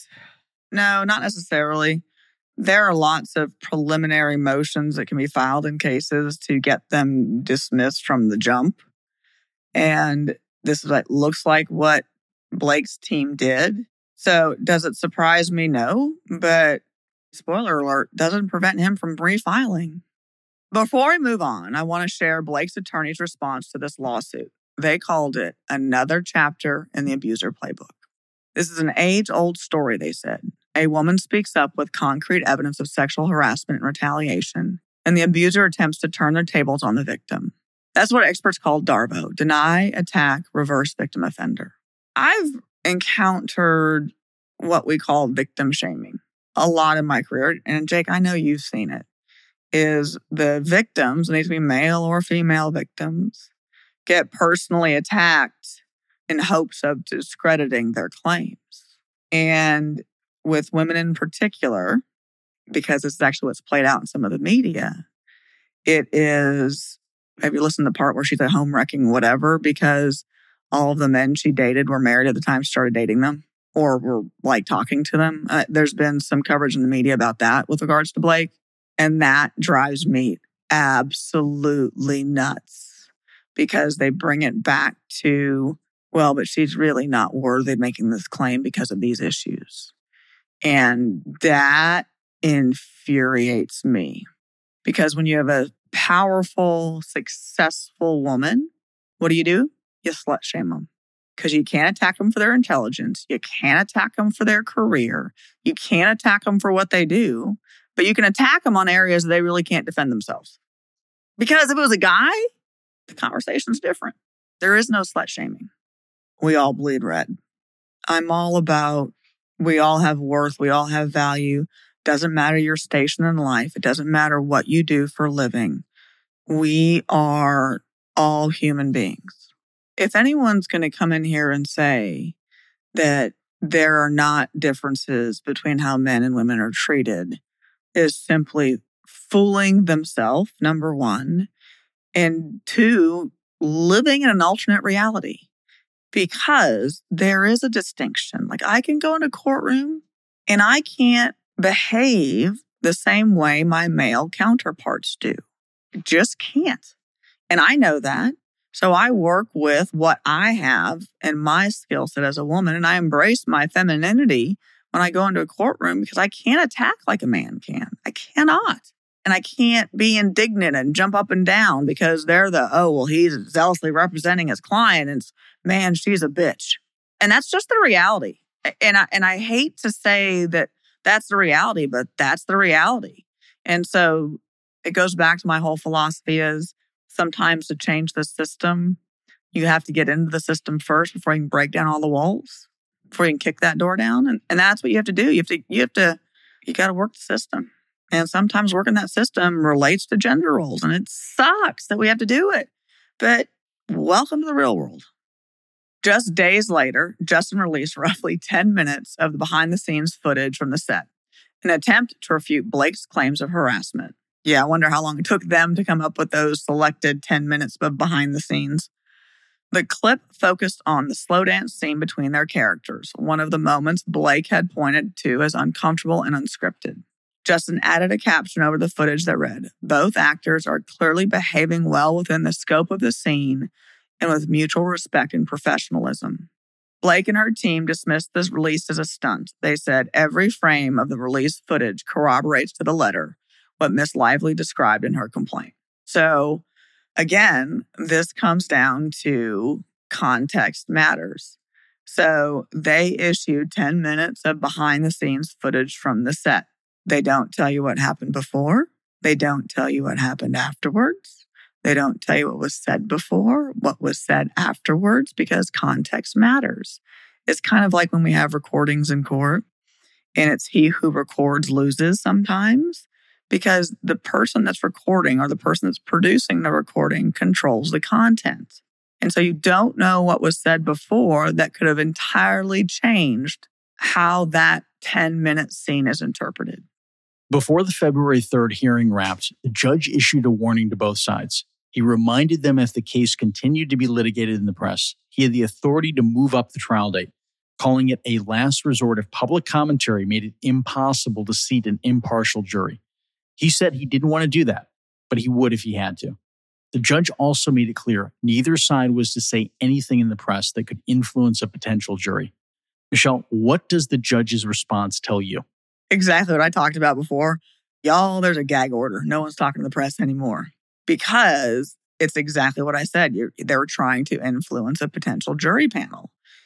No, not necessarily. There are lots of preliminary motions that can be filed in cases to get them dismissed from the jump. And this is what looks like what Blake's team did. So does it surprise me? No. But spoiler alert, doesn't prevent him from refiling. Before we move on, I want to share Blake's attorney's response to this lawsuit. They called it another chapter in the abuser playbook. This is an age-old story, they said. A woman speaks up with concrete evidence of sexual harassment and retaliation, and the abuser attempts to turn their tables on the victim. That's what experts call DARVO, deny, attack, reverse victim offender. I've encountered what we call victim shaming a lot in my career, and Jake, I know you've seen it, is the victims, they need to be male or female victims, get personally attacked in hopes of discrediting their claims. And with women in particular, because this is actually what's played out in some of the media, it is, have you listened to the part where she's at home wrecking whatever because all of the men she dated were married at the time she started dating them or were like talking to them? Uh, there's been some coverage in the media about that with regards to Blake. And that drives me absolutely nuts because they bring it back to, well, but she's really not worthy of making this claim because of these issues. And that infuriates me because when you have a powerful, successful woman, what do you do? You slut shame them because you can't attack them for their intelligence. You can't attack them for their career. You can't attack them for what they do, but you can attack them on areas they really can't defend themselves. Because if it was a guy, the conversation's different. There is no slut shaming. We all bleed red. I'm all about, we all have worth. We all have value. Doesn't matter your station in life. It doesn't matter what you do for a living. We are all human beings. If anyone's going to come in here and say that there are not differences between how men and women are treated, is simply fooling themselves, number one, and two, living in an alternate reality. Because there is a distinction. Like, I can go in a courtroom and I can't behave the same way my male counterparts do. Just can't. And I know that. So I work with what I have and my skill set as a woman, and I embrace my femininity when I go into a courtroom because I can't attack like a man can. I cannot. And I can't be indignant and jump up and down because they're the, oh, well, he's zealously representing his client and, man, she's a bitch. And that's just the reality. And I, and I hate to say that that's the reality, but that's the reality. And so it goes back to my whole philosophy is sometimes to change the system, you have to get into the system first before you can break down all the walls, before you can kick that door down. And, and that's what you have to do. You have to, you have to, you got to work the system. And sometimes working that system relates to gender roles. And it sucks that we have to do it. But welcome to the real world. Just days later, Justin released roughly ten minutes of the behind-the-scenes footage from the set, an attempt to refute Blake's claims of harassment. Yeah, I wonder how long it took them to come up with those selected ten minutes of behind the scenes. The clip focused on the slow dance scene between their characters, one of the moments Blake had pointed to as uncomfortable and unscripted. Justin added a caption over the footage that read, "Both actors are clearly behaving well within the scope of the scene and with mutual respect and professionalism." Blake and her team dismissed this release as a stunt. They said every frame of the released footage corroborates to the letter what Miss Lively described in her complaint. So, again, this comes down to context matters. So they issued ten minutes of behind-the-scenes footage from the set. They don't tell you what happened before. They don't tell you what happened afterwards. They don't tell you what was said before, what was said afterwards, because context matters. It's kind of like when we have recordings in court, and it's he who records loses sometimes, because the person that's recording or the person that's producing the recording controls the content. And so you don't know what was said before that could have entirely changed how that ten-minute scene is interpreted. Before the February third hearing wrapped, the judge issued a warning to both sides. He reminded them if the case continued to be litigated in the press, he had the authority to move up the trial date, calling it a last resort if public commentary made it impossible to seat an impartial jury. He said he didn't want to do that, but he would if he had to. The judge also made it clear neither side was to say anything in the press that could influence a potential jury. Michelle, what does the judge's response tell you? Exactly what I talked about before. Y'all, there's a gag order. No one's talking to the press anymore. Because it's exactly what I said. You're, they were trying to influence a potential jury panel.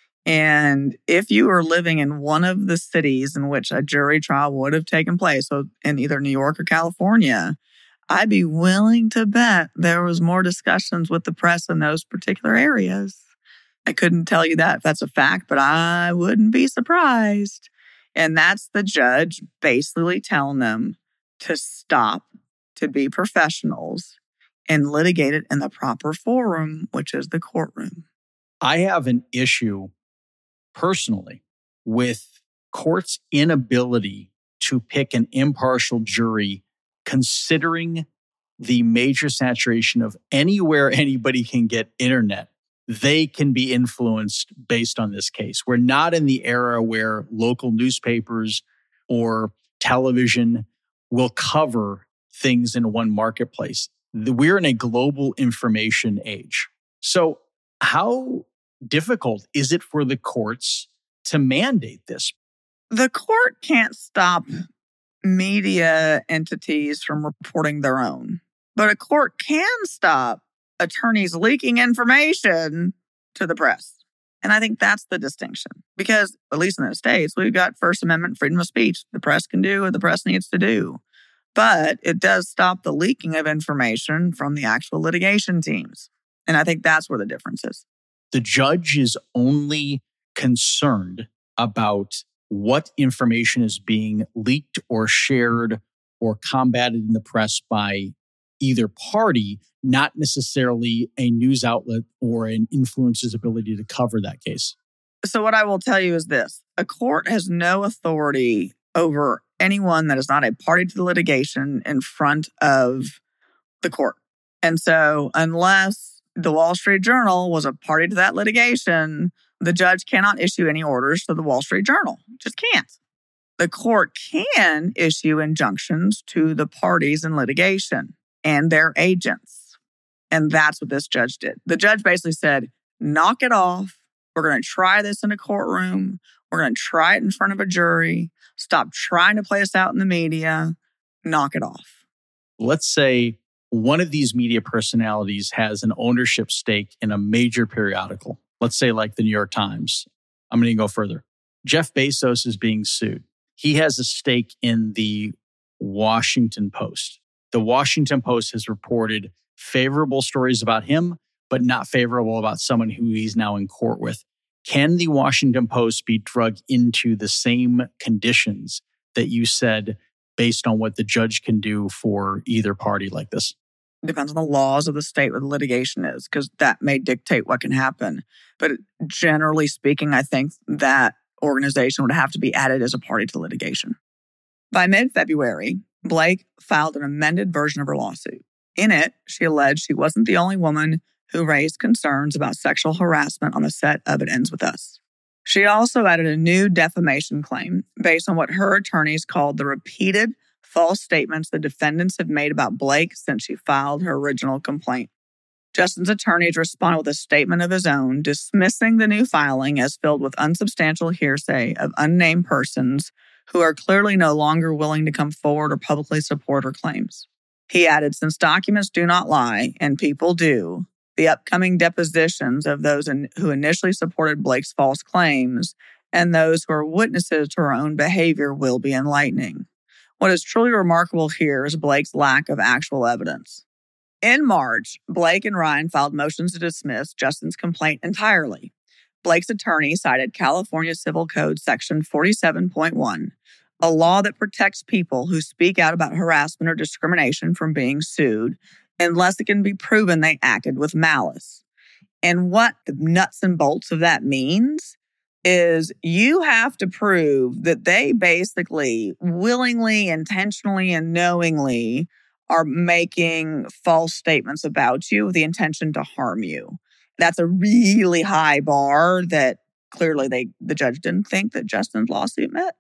And if you were living in one of the cities in which a jury trial would have taken place, so in either New York or California, I'd be willing to bet there was more discussions with the press in those particular areas. I couldn't tell you that if that's a fact, but I wouldn't be surprised. And that's the judge basically telling them to stop, to be professionals, and litigate it in the proper forum, which is the courtroom. I have an issue personally with courts' inability to pick an impartial jury, considering the major saturation of anywhere anybody can get internet. They can be influenced based on this case. We're not in the era where local newspapers or television will cover things in one marketplace. We're in a global information age. So how difficult is it for the courts to mandate this? The court can't stop media entities from reporting their own, but a court can stop attorneys leaking information to the press. And I think that's the distinction. Because, at least in the States, we've got First Amendment freedom of speech. The press can do what the press needs to do. But it does stop the leaking of information from the actual litigation teams. And I think that's where the difference is. The judge is only concerned about what information is being leaked or shared or combated in the press by either party, not necessarily a news outlet or an influencer's ability to cover that case. So what I will tell you is this. A court has no authority over anyone that is not a party to the litigation in front of the court. And so unless the Wall Street Journal was a party to that litigation, the judge cannot issue any orders to the Wall Street Journal. Just can't. The court can issue injunctions to the parties in litigation and their agents. And that's what this judge did. The judge basically said, knock it off. We're going to try this in a courtroom. We're going to try it in front of a jury. Stop trying to play us out in the media. Knock it off. Let's say one of these media personalities has an ownership stake in a major periodical. Let's say like the New York Times. I'm going to go further. Jeff Bezos is being sued. He has a stake in the Washington Post. The Washington Post has reported favorable stories about him, but not favorable about someone who he's now in court with. Can the Washington Post be drugged into the same conditions that you said based on what the judge can do for either party like this? It depends on the laws of the state where the litigation is, because that may dictate what can happen. But generally speaking, I think that organization would have to be added as a party to litigation. By mid-February, Blake filed an amended version of her lawsuit. In it, she alleged she wasn't the only woman who raised concerns about sexual harassment on the set of It Ends With Us. She also added a new defamation claim based on what her attorneys called the repeated false statements the defendants have made about Blake since she filed her original complaint. Justin's attorneys responded with a statement of his own, dismissing the new filing as filled with unsubstantial hearsay of unnamed persons who are clearly no longer willing to come forward or publicly support her claims. He added, since documents do not lie, and people do, the upcoming depositions of those in, who initially supported Blake's false claims and those who are witnesses to her own behavior will be enlightening. What is truly remarkable here is Blake's lack of actual evidence. In March, Blake and Ryan filed motions to dismiss Justin's complaint entirely. Blake's attorney cited California Civil Code Section forty-seven point one, a law that protects people who speak out about harassment or discrimination from being sued unless it can be proven they acted with malice. And what the nuts and bolts of that means is you have to prove that they basically willingly, intentionally, and knowingly are making false statements about you with the intention to harm you. That's a really high bar that clearly they the judge didn't think that Justin's lawsuit met.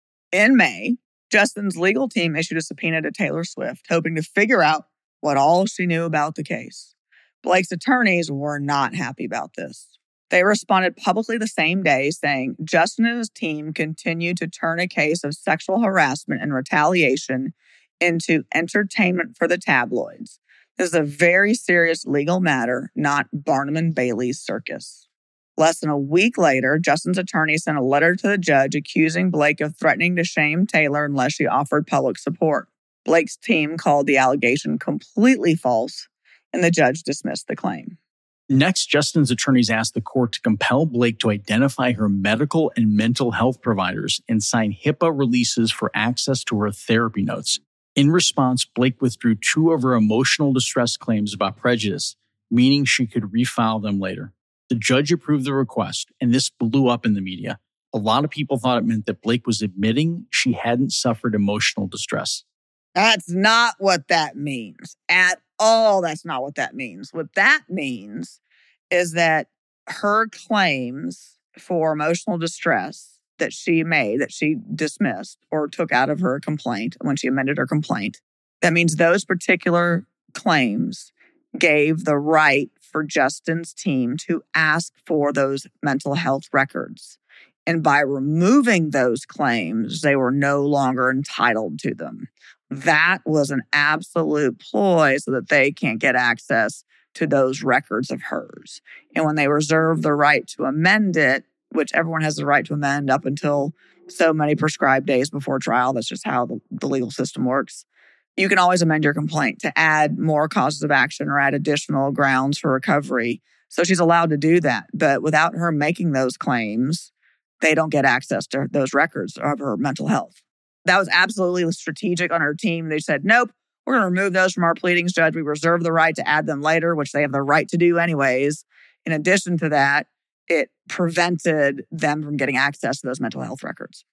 In May, Justin's legal team issued a subpoena to Taylor Swift, hoping to figure out what all she knew about the case. Blake's attorneys were not happy about this. They responded publicly the same day, saying Justin and his team continued to turn a case of sexual harassment and retaliation into entertainment for the tabloids. This is a very serious legal matter, not Barnum and Bailey's circus. Less than a week later, Justin's attorney sent a letter to the judge accusing Blake of threatening to shame Taylor unless she offered public support. Blake's team called the allegation completely false, and the judge dismissed the claim. Next, Justin's attorneys asked the court to compel Blake to identify her medical and mental health providers and sign HIPAA releases for access to her therapy notes. In response, Blake withdrew two of her emotional distress claims about prejudice, meaning she could refile them later. The judge approved the request, and this blew up in the media. A lot of people thought it meant that Blake was admitting she hadn't suffered emotional distress. That's not what that means at all. That's not what that means. What that means is that her claims for emotional distress that she made, that she dismissed or took out of her complaint when she amended her complaint, that means those particular claims gave the right for Justin's team to ask for those mental health records. And by removing those claims, they were no longer entitled to them. That was an absolute ploy so that they can't get access to those records of hers. And when they reserve the right to amend it, which everyone has the right to amend up until so many prescribed days before trial, that's just how the, the legal system works, you can always amend your complaint to add more causes of action or add additional grounds for recovery. So she's allowed to do that. But without her making those claims, they don't get access to those records of her mental health. That was absolutely strategic on her team. They said, nope, we're going to remove those from our pleadings, Judge. We reserve the right to add them later, which they have the right to do anyways. In addition to that, it prevented them from getting access to those mental health records.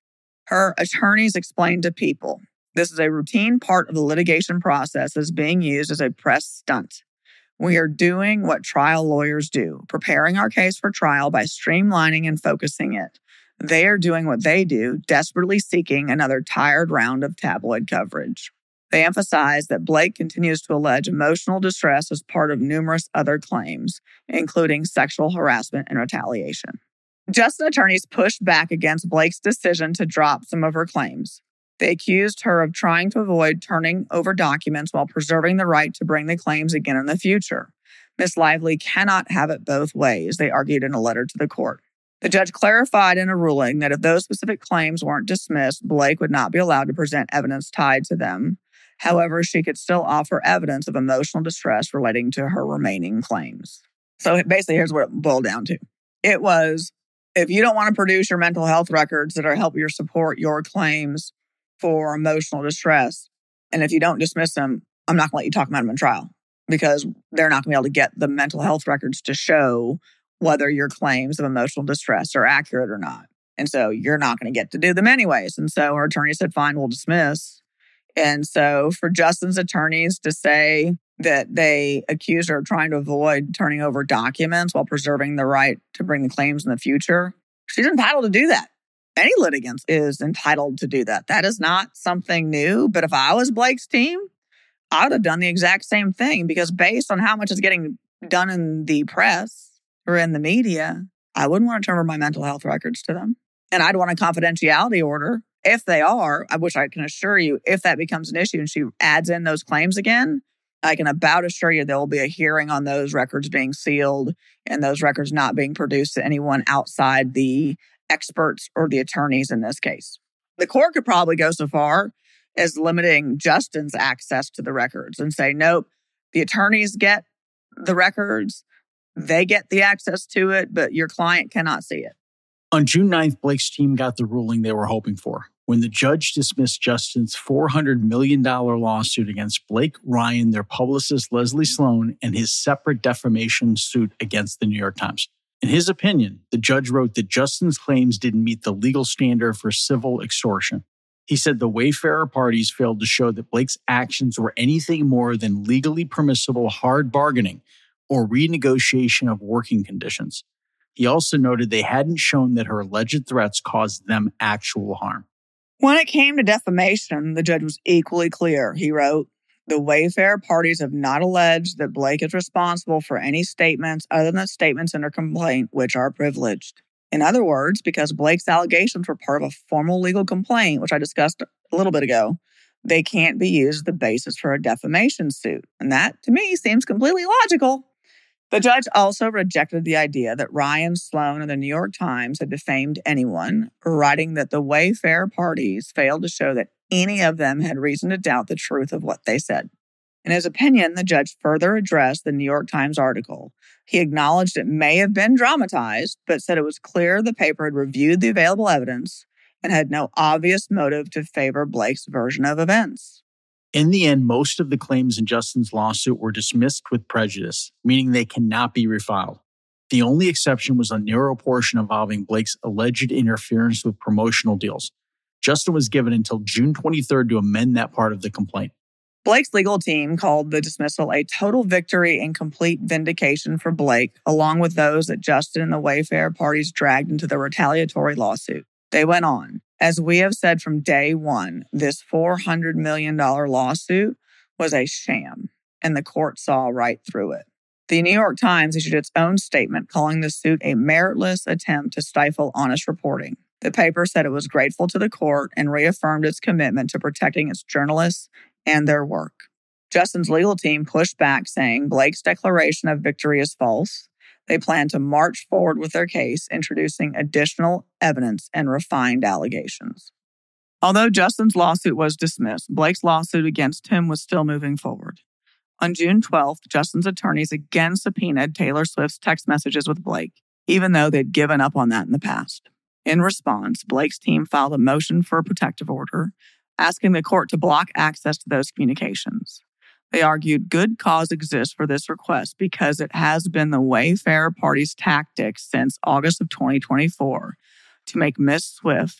Her attorneys explained to People, this is a routine part of the litigation process as being used as a press stunt. We are doing what trial lawyers do, preparing our case for trial by streamlining and focusing it. They are doing what they do, desperately seeking another tired round of tabloid coverage. They emphasize that Blake continues to allege emotional distress as part of numerous other claims, including sexual harassment and retaliation. Justin attorneys pushed back against Blake's decision to drop some of her claims. They accused her of trying to avoid turning over documents while preserving the right to bring the claims again in the future. Miz Lively cannot have it both ways, they argued in a letter to the court. The judge clarified in a ruling that if those specific claims weren't dismissed, Blake would not be allowed to present evidence tied to them. However, she could still offer evidence of emotional distress relating to her remaining claims. So basically, here's what it boiled down to. It was, if you don't want to produce your mental health records that are help you support your claims for emotional distress, and if you don't dismiss them, I'm not going to let you talk about them in trial because they're not going to be able to get the mental health records to show whether your claims of emotional distress are accurate or not. And so you're not going to get to do them anyways. And so her attorney said, fine, we'll dismiss. And so for Justin's attorneys to say that they accused her of trying to avoid turning over documents while preserving the right to bring the claims in the future, she's entitled to do that. Any litigant is entitled to do that. That is not something new. But if I was Blake's team, I would have done the exact same thing because based on how much is getting done in the press or in the media, I wouldn't want to turn over my mental health records to them. And I'd want a confidentiality order. If they are, which I can assure you, if that becomes an issue and she adds in those claims again, I can about assure you there will be a hearing on those records being sealed and those records not being produced to anyone outside the experts or the attorneys in this case. The court could probably go so far as limiting Justin's access to the records and say, nope, the attorneys get the records, they get the access to it, but your client cannot see it. On June ninth, Blake's team got the ruling they were hoping for when the judge dismissed Justin's four hundred million dollars lawsuit against Blake, Ryan, their publicist Leslie Sloan, and his separate defamation suit against the New York Times. In his opinion, the judge wrote that Justin's claims didn't meet the legal standard for civil extortion. He said the Wayfarer parties failed to show that Blake's actions were anything more than legally permissible hard bargaining or renegotiation of working conditions. He also noted they hadn't shown that her alleged threats caused them actual harm. When it came to defamation, the judge was equally clear. He wrote, the Wayfarer parties have not alleged that Blake is responsible for any statements other than statements in her complaint, which are privileged. In other words, because Blake's allegations were part of a formal legal complaint, which I discussed a little bit ago, they can't be used as the basis for a defamation suit. And that, to me, seems completely logical. The judge also rejected the idea that Ryan Sloan and the New York Times had defamed anyone, writing that the Wayfarer parties failed to show that any of them had reason to doubt the truth of what they said. In his opinion, the judge further addressed the New York Times article. He acknowledged it may have been dramatized, but said it was clear the paper had reviewed the available evidence and had no obvious motive to favor Blake's version of events. In the end, most of the claims in Justin's lawsuit were dismissed with prejudice, meaning they cannot be refiled. The only exception was a narrow portion involving Blake's alleged interference with promotional deals. Justin was given until June twenty-third to amend that part of the complaint. Blake's legal team called the dismissal a total victory and complete vindication for Blake, along with those that Justin and the Wayfarer parties dragged into the retaliatory lawsuit. They went on. As we have said from day one, this four hundred million dollars lawsuit was a sham, and the court saw right through it. The New York Times issued its own statement calling the suit a meritless attempt to stifle honest reporting. The paper said it was grateful to the court and reaffirmed its commitment to protecting its journalists and their work. Justin's legal team pushed back, saying Blake's declaration of victory is false. They plan to march forward with their case, introducing additional evidence and refined allegations. Although Justin's lawsuit was dismissed, Blake's lawsuit against him was still moving forward. On June twelfth, Justin's attorneys again subpoenaed Taylor Swift's text messages with Blake, even though they'd given up on that in the past. In response, Blake's team filed a motion for a protective order, asking the court to block access to those communications. They argued good cause exists for this request because it has been the Wayfarer party's tactic since August of twenty twenty-four to make Miz Swift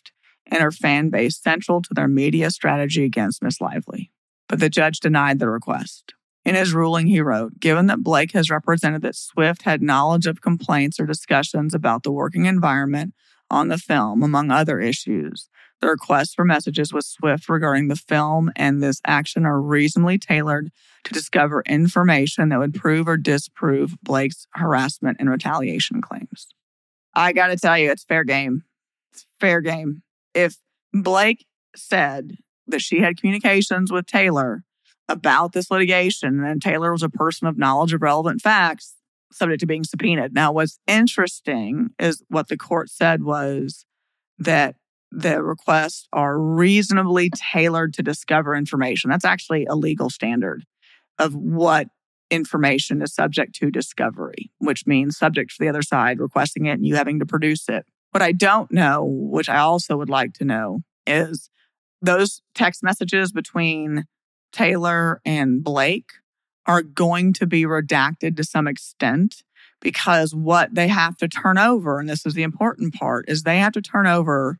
and her fan base central to their media strategy against Miss Lively. But the judge denied the request. In his ruling, he wrote, given that Blake has represented that Swift had knowledge of complaints or discussions about the working environment on the film, among other issues, the request for messages with Swift regarding the film and this action are reasonably tailored to discover information that would prove or disprove Blake's harassment and retaliation claims. I got to tell you, it's fair game. It's fair game. If Blake said that she had communications with Taylor about this litigation, and Taylor was a person of knowledge of relevant facts, subject to being subpoenaed. Now, what's interesting is what the court said was that the requests are reasonably tailored to discover information. That's actually a legal standard of what information is subject to discovery, which means subject to the other side requesting it and you having to produce it. What I don't know, which I also would like to know, is those text messages between Taylor and Blake are going to be redacted to some extent, because what they have to turn over, and this is the important part, is they have to turn over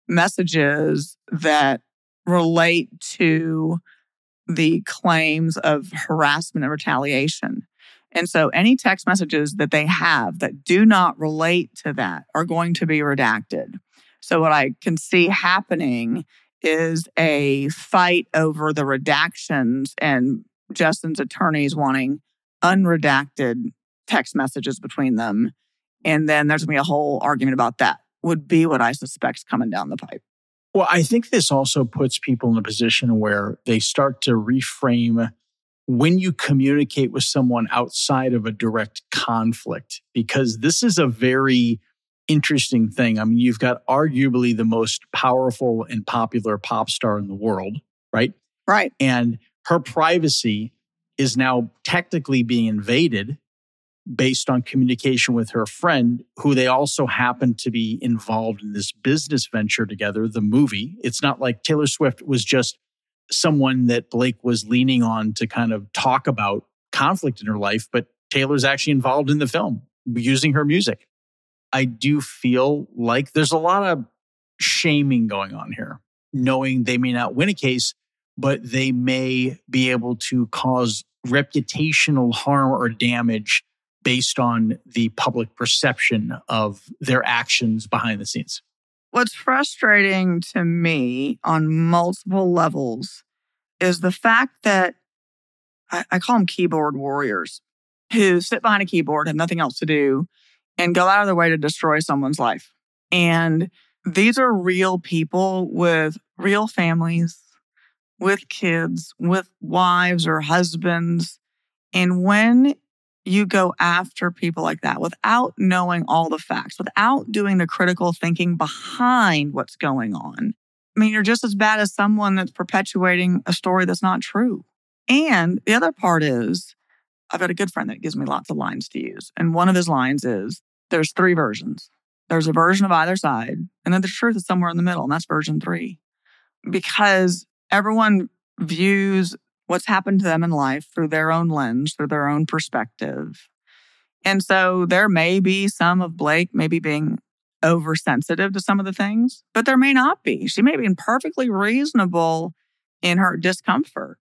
messages that relate to the claims of harassment and retaliation. And so any text messages that they have that do not relate to that are going to be redacted. So what I can see happening is a fight over the redactions and Justin's attorneys wanting unredacted text messages between them. And then there's going to be a whole argument about that, would be what I suspect is coming down the pipe. Well, I think this also puts people in a position where they start to reframe when you communicate with someone outside of a direct conflict, because this is a very interesting thing. I mean, you've got arguably the most powerful and popular pop star in the world, right? Right. And her privacy is now technically being invaded based on communication with her friend, who they also happen to be involved in this business venture together, the movie. It's not like Taylor Swift was just someone that Blake was leaning on to kind of talk about conflict in her life, but Taylor's actually involved in the film using her music. I do feel like there's a lot of shaming going on here, knowing they may not win a case, but they may be able to cause reputational harm or damage based on the public perception of their actions behind the scenes. What's frustrating to me on multiple levels is the fact that I, I call them keyboard warriors who sit behind a keyboard, have nothing else to do, and go out of their way to destroy someone's life. And these are real people with real families, with kids, with wives or husbands. And when you go after people like that without knowing all the facts, without doing the critical thinking behind what's going on, I mean, you're just as bad as someone that's perpetuating a story that's not true. And the other part is, I've got a good friend that gives me lots of lines to use. And one of his lines is, there's three versions. There's a version of either side, and then the truth is somewhere in the middle, and that's version three. Because everyone views what's happened to them in life through their own lens, through their own perspective. And so there may be some of Blake maybe being oversensitive to some of the things, but there may not be. She may be perfectly reasonable in her discomfort.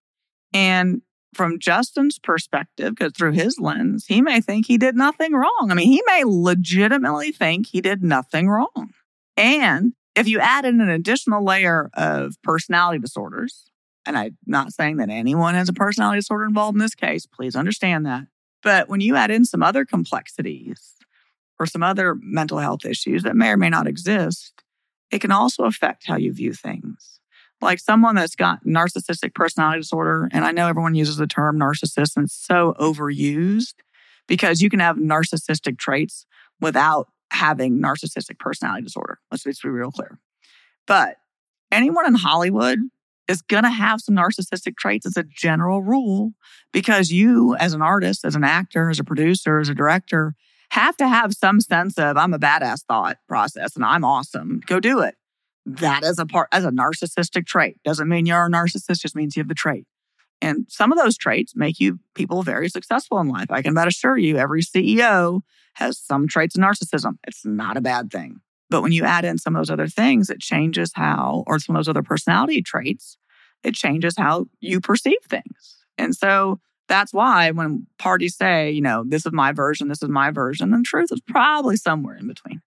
And from Justin's perspective, because through his lens, he may think he did nothing wrong. I mean, he may legitimately think he did nothing wrong. And if you add in an additional layer of personality disorders, and I'm not saying that anyone has a personality disorder involved in this case, please understand that. But when you add in some other complexities or some other mental health issues that may or may not exist, it can also affect how you view things. Like someone that's got narcissistic personality disorder, and I know everyone uses the term narcissist and it's so overused because you can have narcissistic traits without having narcissistic personality disorder. Let's be real clear. But anyone in Hollywood is going to have some narcissistic traits as a general rule because you, as an artist, as an actor, as a producer, as a director, have to have some sense of, I'm a badass thought process and I'm awesome. Go do it. That is a part, as a narcissistic trait. Doesn't mean you're a narcissist, just means you have the trait. And some of those traits make you people very successful in life. I can about assure you, every C E O has some traits of narcissism. It's not a bad thing. But when you add in some of those other things, it changes how, or some of those other personality traits, it changes how you perceive things. And so that's why when parties say, you know, this is my version, this is my version, the truth is probably somewhere in between.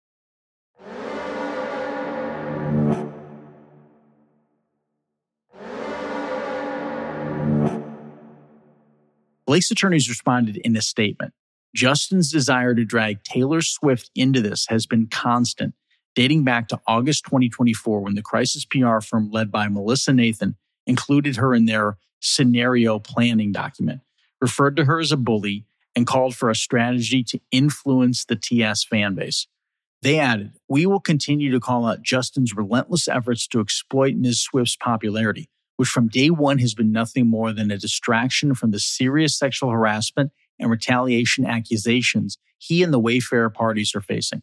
Blake's attorneys responded in a statement. Justin's desire to drag Taylor Swift into this has been constant, dating back to August twenty twenty-four when the crisis P R firm led by Melissa Nathan included her in their scenario planning document, referred to her as a bully, and called for a strategy to influence the T S fan base. They added, "We will continue to call out Justin's relentless efforts to exploit Miz Swift's popularity, which from day one has been nothing more than a distraction from the serious sexual harassment and retaliation accusations he and the Wayfair parties are facing."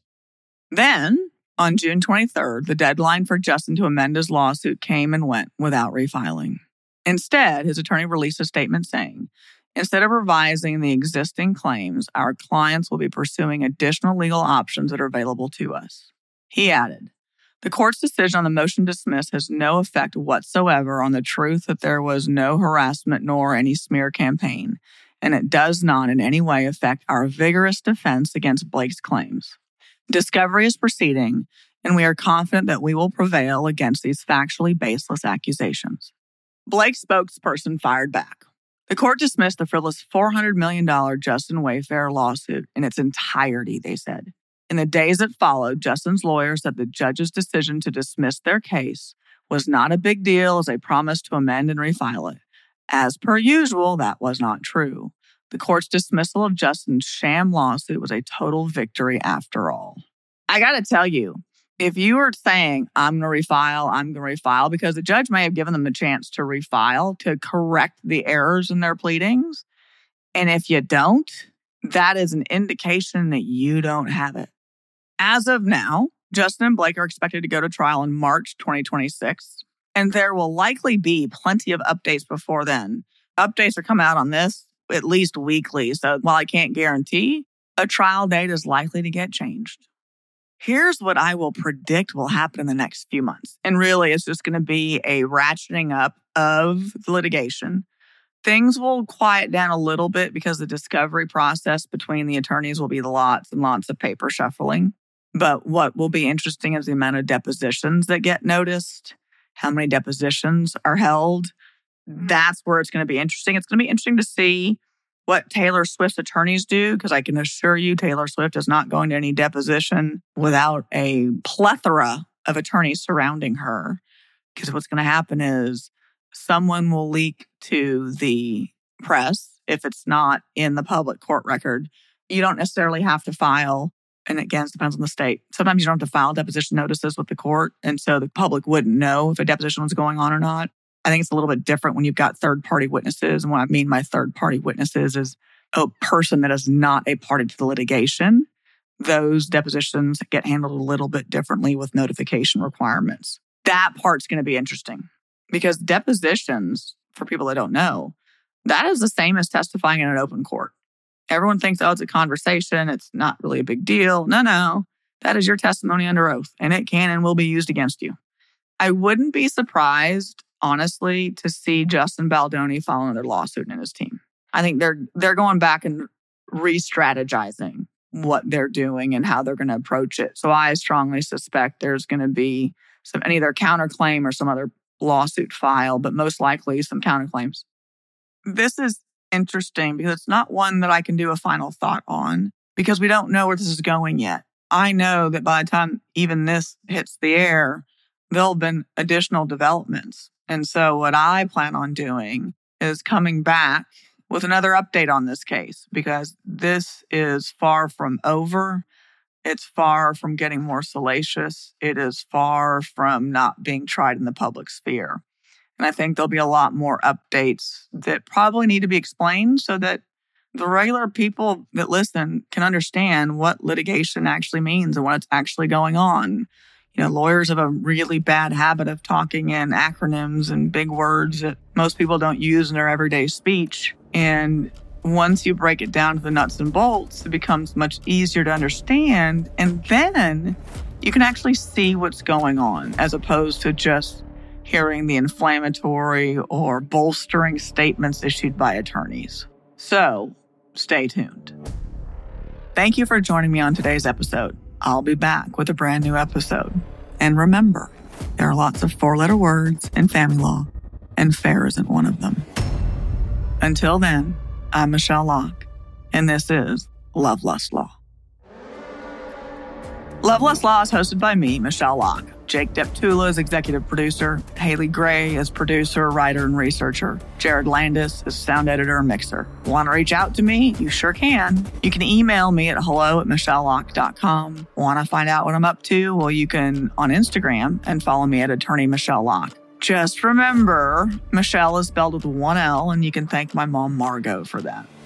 Then, on June twenty-third, the deadline for Justin to amend his lawsuit came and went without refiling. Instead, his attorney released a statement saying, "Instead of revising the existing claims, our clients will be pursuing additional legal options that are available to us." He added, "The court's decision on the motion to dismiss has no effect whatsoever on the truth that there was no harassment nor any smear campaign, and it does not in any way affect our vigorous defense against Blake's claims. Discovery is proceeding, and we are confident that we will prevail against these factually baseless accusations." Blake's spokesperson fired back. The court dismissed the frivolous four hundred million dollars Justin Wayfair lawsuit in its entirety, they said. In the days that followed, Justin's lawyers said the judge's decision to dismiss their case was not a big deal as they promised to amend and refile it. As per usual, that was not true. The court's dismissal of Justin's sham lawsuit was a total victory after all. I got to tell you, if you are saying, I'm going to refile, I'm going to refile, because the judge may have given them a chance to refile, to correct the errors in their pleadings. And if you don't, that is an indication that you don't have it. As of now, Justin and Blake are expected to go to trial in March twenty twenty-six, and there will likely be plenty of updates before then. Updates are coming out on this at least weekly, so while I can't guarantee, a trial date is likely to get changed. Here's what I will predict will happen in the next few months. And really, it's just going to be a ratcheting up of the litigation. Things will quiet down a little bit because the discovery process between the attorneys will be lots and lots of paper shuffling. But what will be interesting is the amount of depositions that get noticed, how many depositions are held. That's where it's going to be interesting. It's going to be interesting to see what Taylor Swift's attorneys do, because I can assure you Taylor Swift is not going to any deposition without a plethora of attorneys surrounding her. Because what's going to happen is someone will leak to the press if it's not in the public court record. You don't necessarily have to file, and again, it depends on the state. Sometimes you don't have to file deposition notices with the court, and so the public wouldn't know if a deposition was going on or not. I think it's a little bit different when you've got third-party witnesses. And what I mean by third-party witnesses is a person that is not a party to the litigation. Those depositions get handled a little bit differently with notification requirements. That part's going to be interesting because depositions, for people that don't know, that is the same as testifying in an open court. Everyone thinks, oh, it's a conversation. It's not really a big deal. No, no. That is your testimony under oath, and it can and will be used against you. I wouldn't be surprised, honestly, to see Justin Baldoni file another lawsuit in his team. I think they're they're going back and re-strategizing what they're doing and how they're going to approach it. So I strongly suspect there's going to be some either counterclaim or some other lawsuit file, but most likely some counterclaims. This is interesting because it's not one that I can do a final thought on because we don't know where this is going yet. I know that by the time even this hits the air, there'll have been additional developments. And so what I plan on doing is coming back with another update on this case because this is far from over. It's far from getting more salacious. It is far from not being tried in the public sphere. And I think there'll be a lot more updates that probably need to be explained so that the regular people that listen can understand what litigation actually means and what's actually going on. You know, lawyers have a really bad habit of talking in acronyms and big words that most people don't use in their everyday speech. And once you break it down to the nuts and bolts, it becomes much easier to understand. And then You can actually see what's going on as opposed to just hearing the inflammatory or bolstering statements issued by attorneys. So, stay tuned. Thank you for joining me on today's episode. I'll be back with a brand new episode. And remember, there are lots of four-letter words in family law, and fair isn't one of them. Until then, I'm Michelle Locke, and this is Love Lust Law. Love Lust Law is hosted by me, Michelle Locke. Jake Deptula is executive producer. Haley Gray is producer, writer, and researcher. Jared Landis is sound editor and mixer. Want to reach out to me? You sure can. You can email me at hello at michelle locke dot com. Want to find out what I'm up to? Well, you can on Instagram and follow me at attorney Michelle Locke. Just remember, Michelle is spelled with one L, and you can thank my mom, Margot, for that.